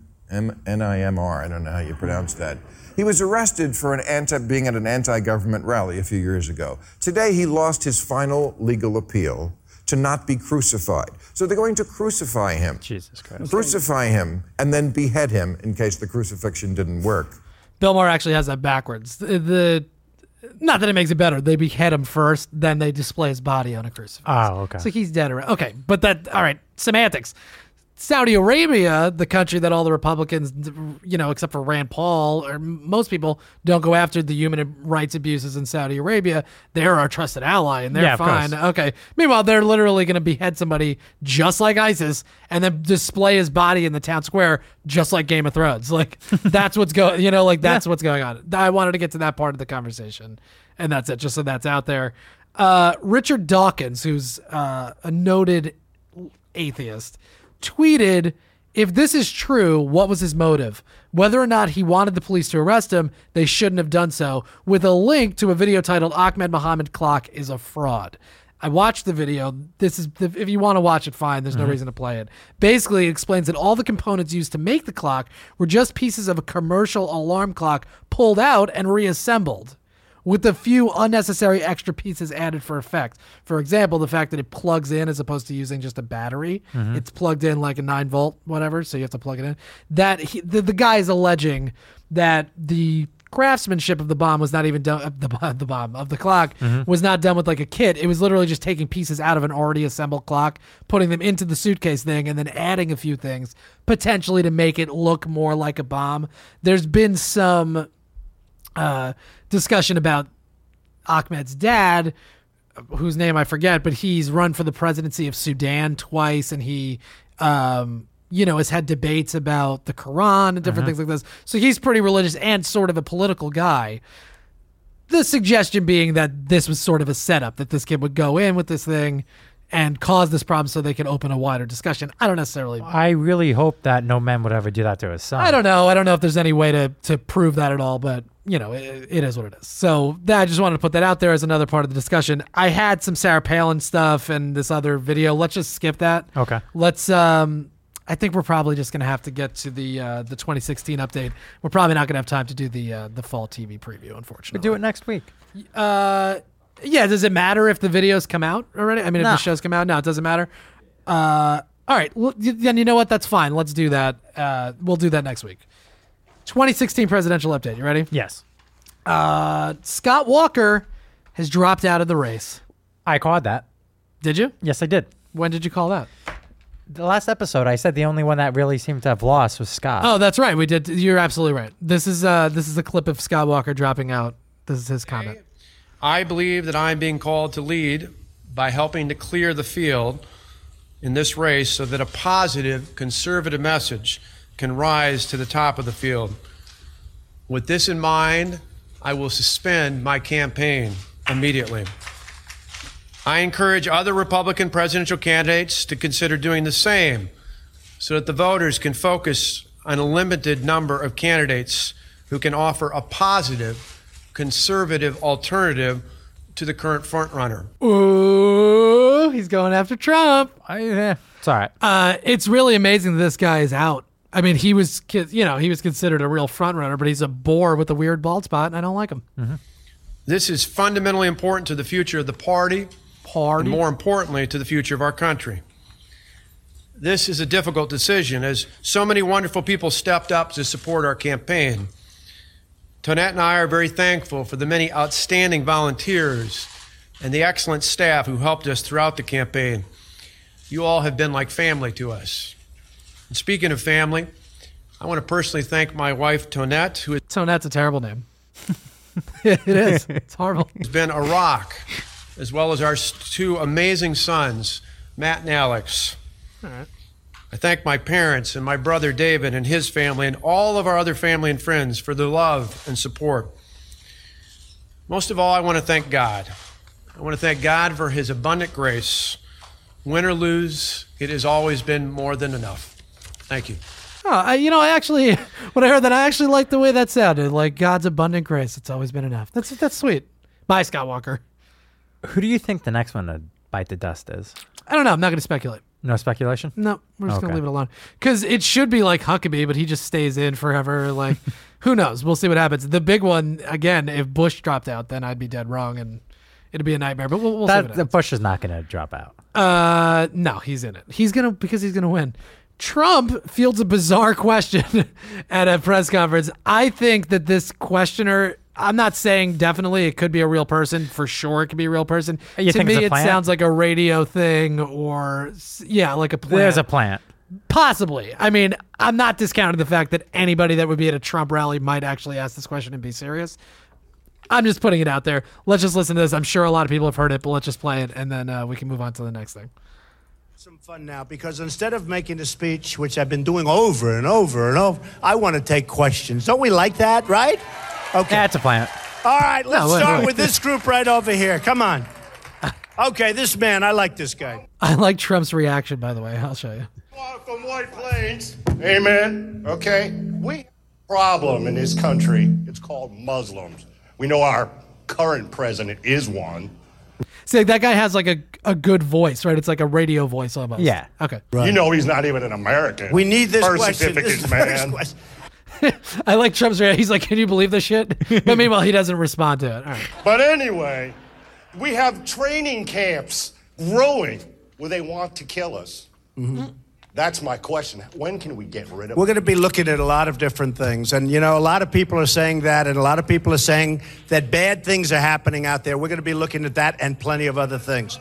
I M R. I don't know how you pronounce that. He was arrested for an anti, being at an anti-government rally a few years ago. Today, he lost his final legal appeal to not be crucified. So they're going to crucify him. Jesus Christ. Crucify him and then behead him in case the crucifixion didn't work. Bill Maher actually has that backwards. The, the not that it makes it better. They behead him first, then they display his body on a crucifix. Oh, okay. So he's dead already. Okay, but that all right. Semantics. Saudi Arabia, the country that all the Republicans, you know, except for Rand Paul or most people, don't go after the human rights abuses in Saudi Arabia. They're our trusted ally, and they're Yeah, of fine. course. Okay. Meanwhile, they're literally going to behead somebody just like ISIS and then display his body in the town square just like Game of Thrones. Like that's what's going. You know, like that's what's going on. I wanted to get to that part of the conversation, and that's it. Just so that's out there. Uh, Richard Dawkins, who's uh, a noted atheist, tweeted, if this is true, what was his motive? Whether or not he wanted the police to arrest him, they shouldn't have done so, with a link to a video titled Ahmed Mohammed Clock is a Fraud. I watched the video. This is the, if you want to watch it, fine. There's no reason to play it. Basically, it explains that all the components used to make the clock were just pieces of a commercial alarm clock pulled out and reassembled, with a few unnecessary extra pieces added for effect. For example, the fact that it plugs in as opposed to using just a battery. Mm-hmm. It's plugged in like a nine volt, whatever, so you have to plug it in. That he, the, the guy is alleging that the craftsmanship of the bomb was not even done, of the, the bomb, of the clock, Mm-hmm. was not done with like a kit. It was literally just taking pieces out of an already assembled clock, putting them into the suitcase thing, and then adding a few things, potentially to make it look more like a bomb. There's been some uh, discussion about Ahmed's dad, whose name I forget, but he's run for the presidency of Sudan twice, and he, um, you know, has had debates about the Quran and different things like this. So he's pretty religious and sort of a political guy. The suggestion being that this was sort of a setup, that this kid would go in with this thing and cause this problem so they could open a wider discussion. I don't necessarily... I really hope that no man would ever do that to his son. I don't know. I don't know if there's any way to, to prove that at all, but you know, it, it is what it is. So that, I just wanted to put that out there as another part of the discussion. I had some Sarah Palin stuff and this other video. Let's just skip that. Okay. Let's, um, I think we're probably just going to have to get to the, uh, the twenty sixteen update. We're probably not going to have time to do the, uh, the fall T V preview, unfortunately. We do it next week. Uh, yeah. Does it matter if the videos come out already? I mean, if No. the shows come out, no, it doesn't matter. Uh, all right. Well, y- then you know what? That's fine. Let's do that. Uh, we'll do that next week. twenty sixteen presidential update. You ready? Yes. Uh, Scott Walker has dropped out of the race. I called that. Did you? Yes, I did. When did you call that? The last episode, I said the only one that really seemed to have lost was Scott. Oh, that's right. We did. You're absolutely right. This is uh, this is a clip of Scott Walker dropping out. This is his comment. I believe that I'm being called to lead by helping to clear the field in this race so that a positive, conservative message can rise to the top of the field. With this in mind, I will suspend my campaign immediately. I encourage other Republican presidential candidates to consider doing the same so that the voters can focus on a limited number of candidates who can offer a positive, conservative alternative to the current frontrunner. Ooh, he's going after Trump. I, eh, it's all right. Uh, it's really amazing that this guy is out. I mean, he was, ki- you know, he was considered a real front runner, but he's a bore with a weird bald spot, and I don't like him. This is fundamentally important to the future of the party, party, and more importantly, to the future of our country. This is a difficult decision, as so many wonderful people stepped up to support our campaign. Tonette and I are very thankful for the many outstanding volunteers and the excellent staff who helped us throughout the campaign. You all have been like family to us. And speaking of family, I want to personally thank my wife, Tonette, who is... Tonette's a terrible name. It is. It's horrible. Has been a rock, as well as our two amazing sons, Matt and Alex. All right. I thank my parents and my brother David and his family and all of our other family and friends for their love and support. Most of all, I want to thank God. I want to thank God for his abundant grace. Win or lose, it has always been more than enough. Thank you. Oh, I, you know, I actually, when I heard that, I actually liked the way that sounded. Like God's abundant grace, it's always been enough. That's that's sweet. Bye, Scott Walker. Who do you think the next one to bite the dust is? I don't know. I'm not going to speculate. No speculation? No, we're just Okay. going to leave it alone. Because it should be like Huckabee, but he just stays in forever. Like, who knows? We'll see what happens. The big one, again, if Bush dropped out, then I'd be dead wrong, and it'd be a nightmare. But we'll, we'll see what That, happens. the Bush is not going to drop out. Uh, no, he's in it. He's gonna because he's gonna win. Trump fields a bizarre question at a press conference. I think that this questioner, I'm not saying definitely it could be a real person. For sure, it could be a real person. You to think me, it's a it plant? sounds like a radio thing, or yeah, like a plant. There's a plant. Possibly. I mean, I'm not discounting the fact that anybody that would be at a Trump rally might actually ask this question and be serious. I'm just putting it out there. Let's just listen to this. I'm sure a lot of people have heard it, but let's just play it, and then uh, we can move on to the next thing. Some fun now, because instead of making a speech, which I've been doing over and over and over, I want to take questions. Don't we like that, right? Okay. That's a plant. All right, let's No, wait, start wait. with this group right over here. Come on. Okay, this man, I like this guy. I like Trump's reaction, by the way. I'll show you. From White Plains. Amen. Okay. We have a problem in this country. It's called Muslims. We know our current president is one. See, that guy has like a, a good voice, right? It's like a radio voice almost. Yeah. Okay. You know he's not even an American. We need this Birth question. This certificates, is the first man. question. I like Trump's reaction. He's like, can you believe this shit? But meanwhile, he doesn't respond to it. All right. But anyway, we have training camps growing where they want to kill us. Mm-hmm. That's my question. When can we get rid of We're them? going to be looking at a lot of different things. And, you know, a lot of people are saying that, and a lot of people are saying that bad things are happening out there. We're going to be looking at that and plenty of other things.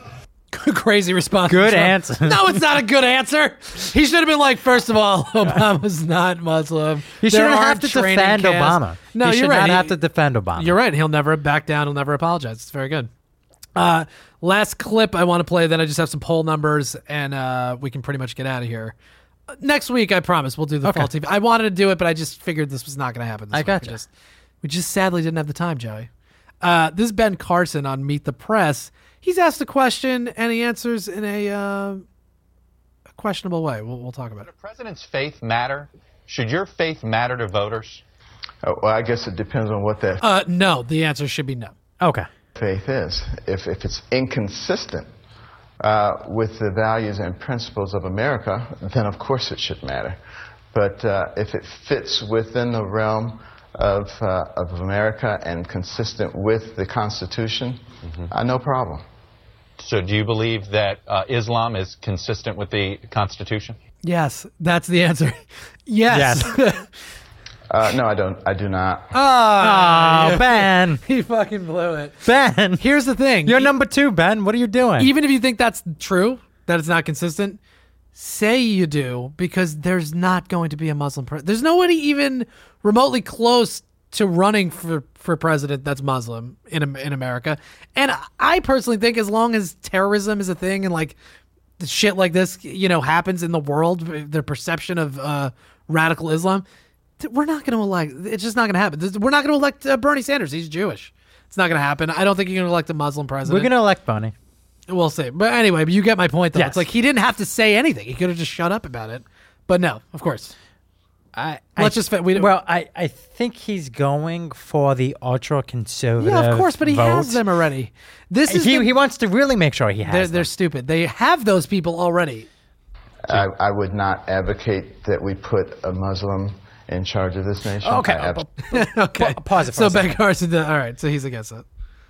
Crazy response. Good from Trump. answer. No, it's not a good answer. He should have been like, first of all, Obama's not Muslim. He There shouldn't have aren't to training defend camps. Obama. No, he you're should right. not He- have to defend Obama. You're right. He'll never back down. He'll never apologize. It's very good. Uh, last clip I want to play, then I just have some poll numbers, and uh, we can pretty much get out of here. Uh, Next week, I promise, we'll do the Okay. fall T V. I wanted to do it, but I just figured this was not going to happen this I week. gotcha. We just, we just sadly didn't have the time, Joey. Uh, this is Ben Carson on Meet the Press. He's asked a question, and he answers in a, uh, a questionable way. We'll, we'll talk about it. Does the president's faith matter? Should your faith matter to voters? Oh, well, I guess it depends on what that Uh, no, the answer should be no. Okay. faith is. If, if it's inconsistent uh, with the values and principles of America, then of course it should matter. But uh, if it fits within the realm of, uh, of America and consistent with the Constitution, uh, no problem. So do you believe that uh, Islam is consistent with the Constitution? Yes, that's the answer. Yes. Uh, no, I don't. I do not. Oh, Oh, Ben. He fucking blew it. Ben. Here's the thing. You're number two, Ben. What are you doing? Even if you think that's true, that it's not consistent, say you do, because there's not going to be a Muslim president. There's nobody even remotely close to running for, for president that's Muslim in Am- in America. And I personally think as long as terrorism is a thing and like shit like this, you know, happens in the world, the perception of uh, radical Islam, th- we're not going to elect. It's just not going to happen. This- We're not going to elect uh, Bernie Sanders. He's Jewish. It's not going to happen. I don't think you're going to elect a Muslim president. We're going to elect Bernie. We'll see. But anyway, but you get my point, though. Yes. It's like he didn't have to say anything. He could have just shut up about it. But no, of course. I, Let's I, just... We, well, I, I think he's going for the ultra-conservative yeah, of course, but he vote. has them already. This is he, the- he wants to really make sure he has they're, them. they're stupid. They have those people already. I, I would not advocate that we put a Muslim in charge of this nation. Okay. I ab- okay. Pa- pause it for So a Ben second. Carson, did- all right. So he's against it.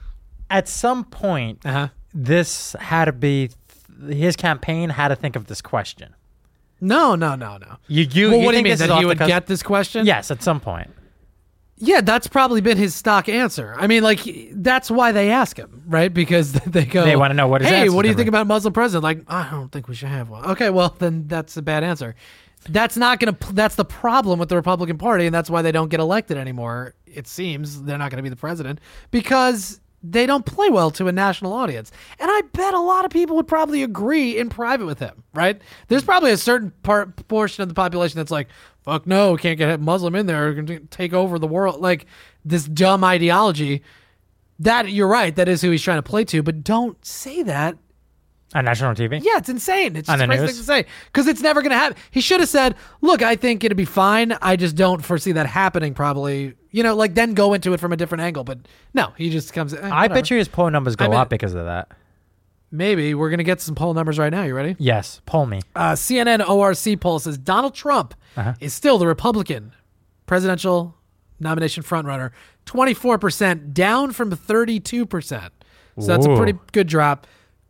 At some point, uh-huh. this had to be his campaign had to think of this question. No, no, no, no. You, you, well, you what do you think mean this is that off he the would cusp- get this question? Yes, at some point. Yeah, that's probably been his stock answer. I mean, like, that's why they ask him, right? Because they go, They wanna know what his Hey, answer's what do you gonna think be." about Muslim president? Like, I don't think we should have one. Okay, well, then that's a bad answer. That's not going to, that's the problem with the Republican Party, and that's why they don't get elected anymore. It seems they're not going to be the president because they don't play well to a national audience. And I bet a lot of people would probably agree in private with him, right? There's probably a certain part, portion of the population that's like, fuck no, can't get a Muslim in there, going to take over the world. Like, this dumb ideology. That, you're right, that is who he's trying to play to, but don't say that. On national T V? Yeah, it's insane. It's On just the crazy news? thing to say because it's never going to happen. He should have said, look, I think it'd be fine. I just don't foresee that happening probably. You know, like then go into it from a different angle. But no, he just comes. Eh, I bet you his poll numbers go I mean- up because of that. Maybe. We're going to get some poll numbers right now. You ready? Yes, poll me. Uh, C N N O R C poll says Donald Trump Uh-huh. is still the Republican presidential nomination frontrunner, twenty-four percent down from thirty-two percent. So that's a Ooh. pretty good drop.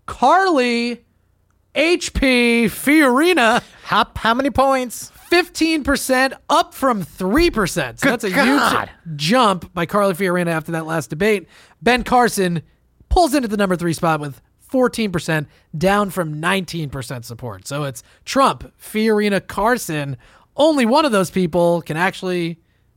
Carly H P Fiorina. How, how many points? fifteen percent up from three percent. So Good that's a God. huge jump by Carly Fiorina after that last debate. Ben Carson pulls into the number three spot with fourteen percent, down from nineteen percent support. So it's Trump, Fiorina, Carson. Only one of those people can actually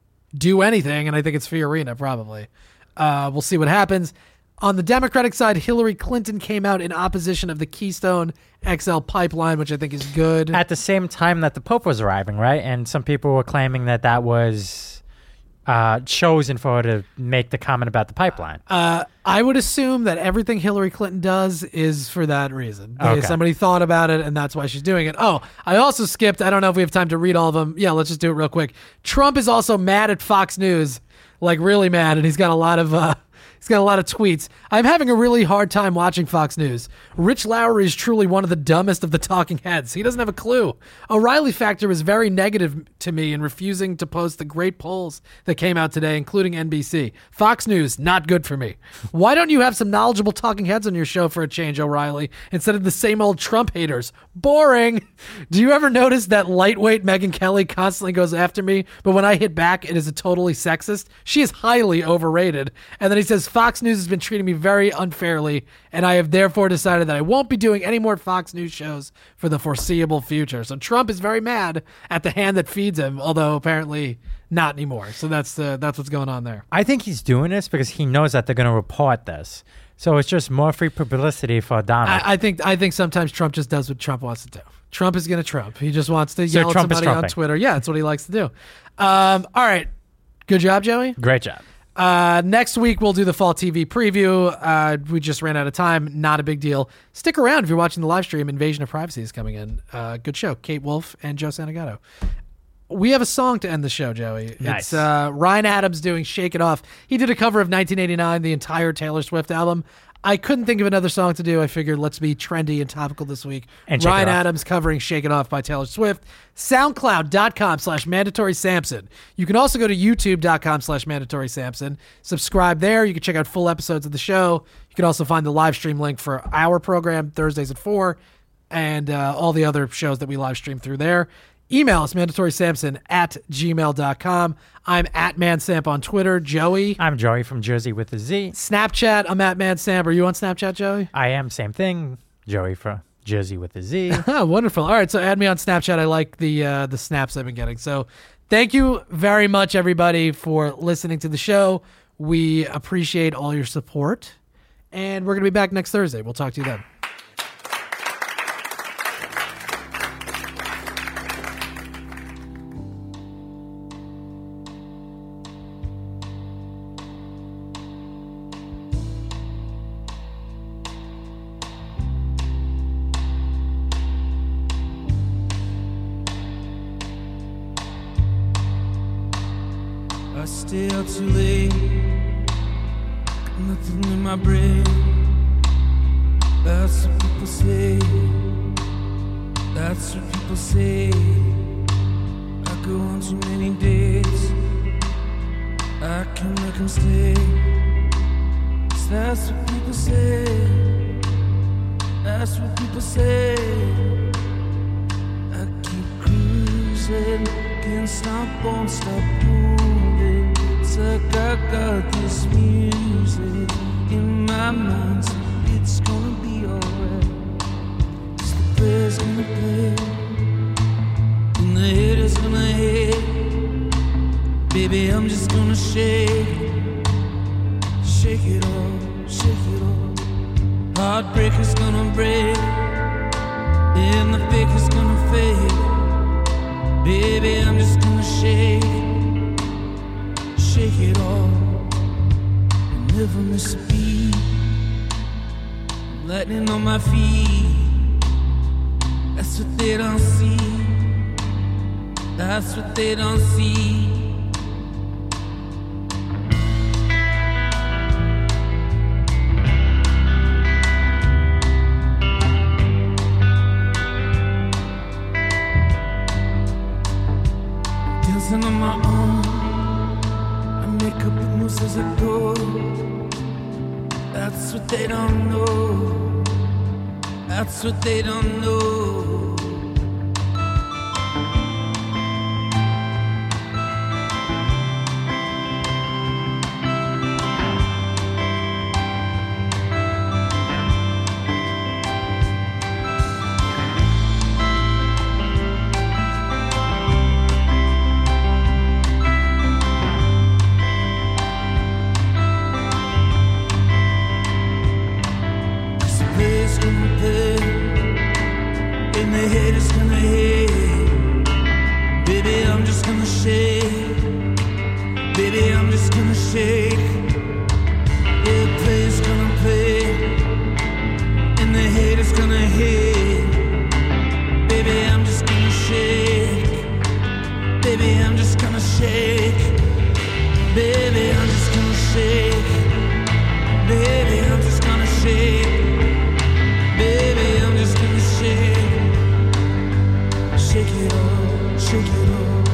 do anything, and I think it's Fiorina probably. Uh, we'll see what happens. On the Democratic side, Hillary Clinton came out in opposition of the Keystone X L pipeline, which I think is good. At the same time that the Pope was arriving, right? And some people were claiming that that was uh, chosen for her to make the comment about the pipeline. Uh, I would assume that everything Hillary Clinton does is for that reason. They- Okay. Somebody thought about it, and that's why she's doing it. Oh, I also skipped. I don't know if we have time to read all of them. Yeah, let's just do it real quick. Trump is also mad at Fox News, like really mad, and he's got a lot of uh, he's got a lot of tweets. I'm having a really hard time watching Fox News. Rich Lowry is truly one of the dumbest of the talking heads. He doesn't have a clue. O'Reilly Factor is very negative to me in refusing to post the great polls that came out today, including N B C. Fox News, not good for me. Why don't you have some knowledgeable talking heads on your show for a change, O'Reilly, instead of the same old Trump haters? Boring. Do you ever notice that lightweight Megyn Kelly constantly goes after me, but when I hit back, it is a totally sexist? She is highly overrated. And then he says, Fox News has been treating me very unfairly, and I have therefore decided that I won't be doing any more Fox News shows for the foreseeable future. So Trump is very mad at the hand that feeds him, although apparently not anymore. So that's the that's what's going on there. I think he's doing this because he knows that they're going to report this. So it's just more free publicity for Donald. I, I think I think sometimes Trump just does what Trump wants to do. Trump is going to Trump. He just wants to So yell at Trump is somebody on trumping. Twitter. Yeah, that's what he likes to do. Um, all right. Good job, Joey. Great job. Uh, next week, we'll do the fall T V preview. Uh, we just ran out of time. Not a big deal. Stick around if you're watching the live stream. Invasion of Privacy is coming in. Uh, good show. Kate Wolf and Joe Santagato. We have a song to end the show, Joey. Nice. It's uh, Ryan Adams doing Shake It Off. He did a cover of nineteen eighty-nine, the entire Taylor Swift album. I couldn't think of another song to do. I figured let's be trendy and topical this week. And Shake It Ryan Off. Adams covering Shake It Off by Taylor Swift. SoundCloud.com slash mandatory Samson. You can also go to YouTube.com slash mandatory Samson. Subscribe there. You can check out full episodes of the show. You can also find the live stream link for our program Thursdays at four and uh, all the other shows that we live stream through there. Email us, mandatorysamson at gmail dot com. I'm at ManSamp on Twitter. Joey. I'm Joey from Jersey with a Z. Snapchat, I'm at ManSamp. Are you on Snapchat, Joey? I am, same thing. Joey from Jersey with a Z. Oh, wonderful. All right, so add me on Snapchat. I like the uh, the snaps I've been getting. So thank you very much, everybody, for listening to the show. We appreciate all your support. And we're going to be back next Thursday. We'll talk to you then. I stay out too late, got nothing in my brain. That's what people say, that's what people say. I go on too many dates, I can make them stay. Is That's what people say. That's what people say. I keep cruising, can't stop, won't stop moving. It's like I got this music in my mind, so it's gonna be alright. 'Cause the prayer's gonna play, and the haters gonna hate. Baby, I'm just gonna shake, shake it all, shake it all. Heartbreak is gonna break, and the fake is gonna fade. Baby, I'm just gonna shake, shake it all, and never miss a beat. Lightning on my feet, that's what they don't see. That's what they don't see. Dancing on my own, I make up the moves as I go. That's what they don't know. That's what they don't know. Shake it all, shake it all.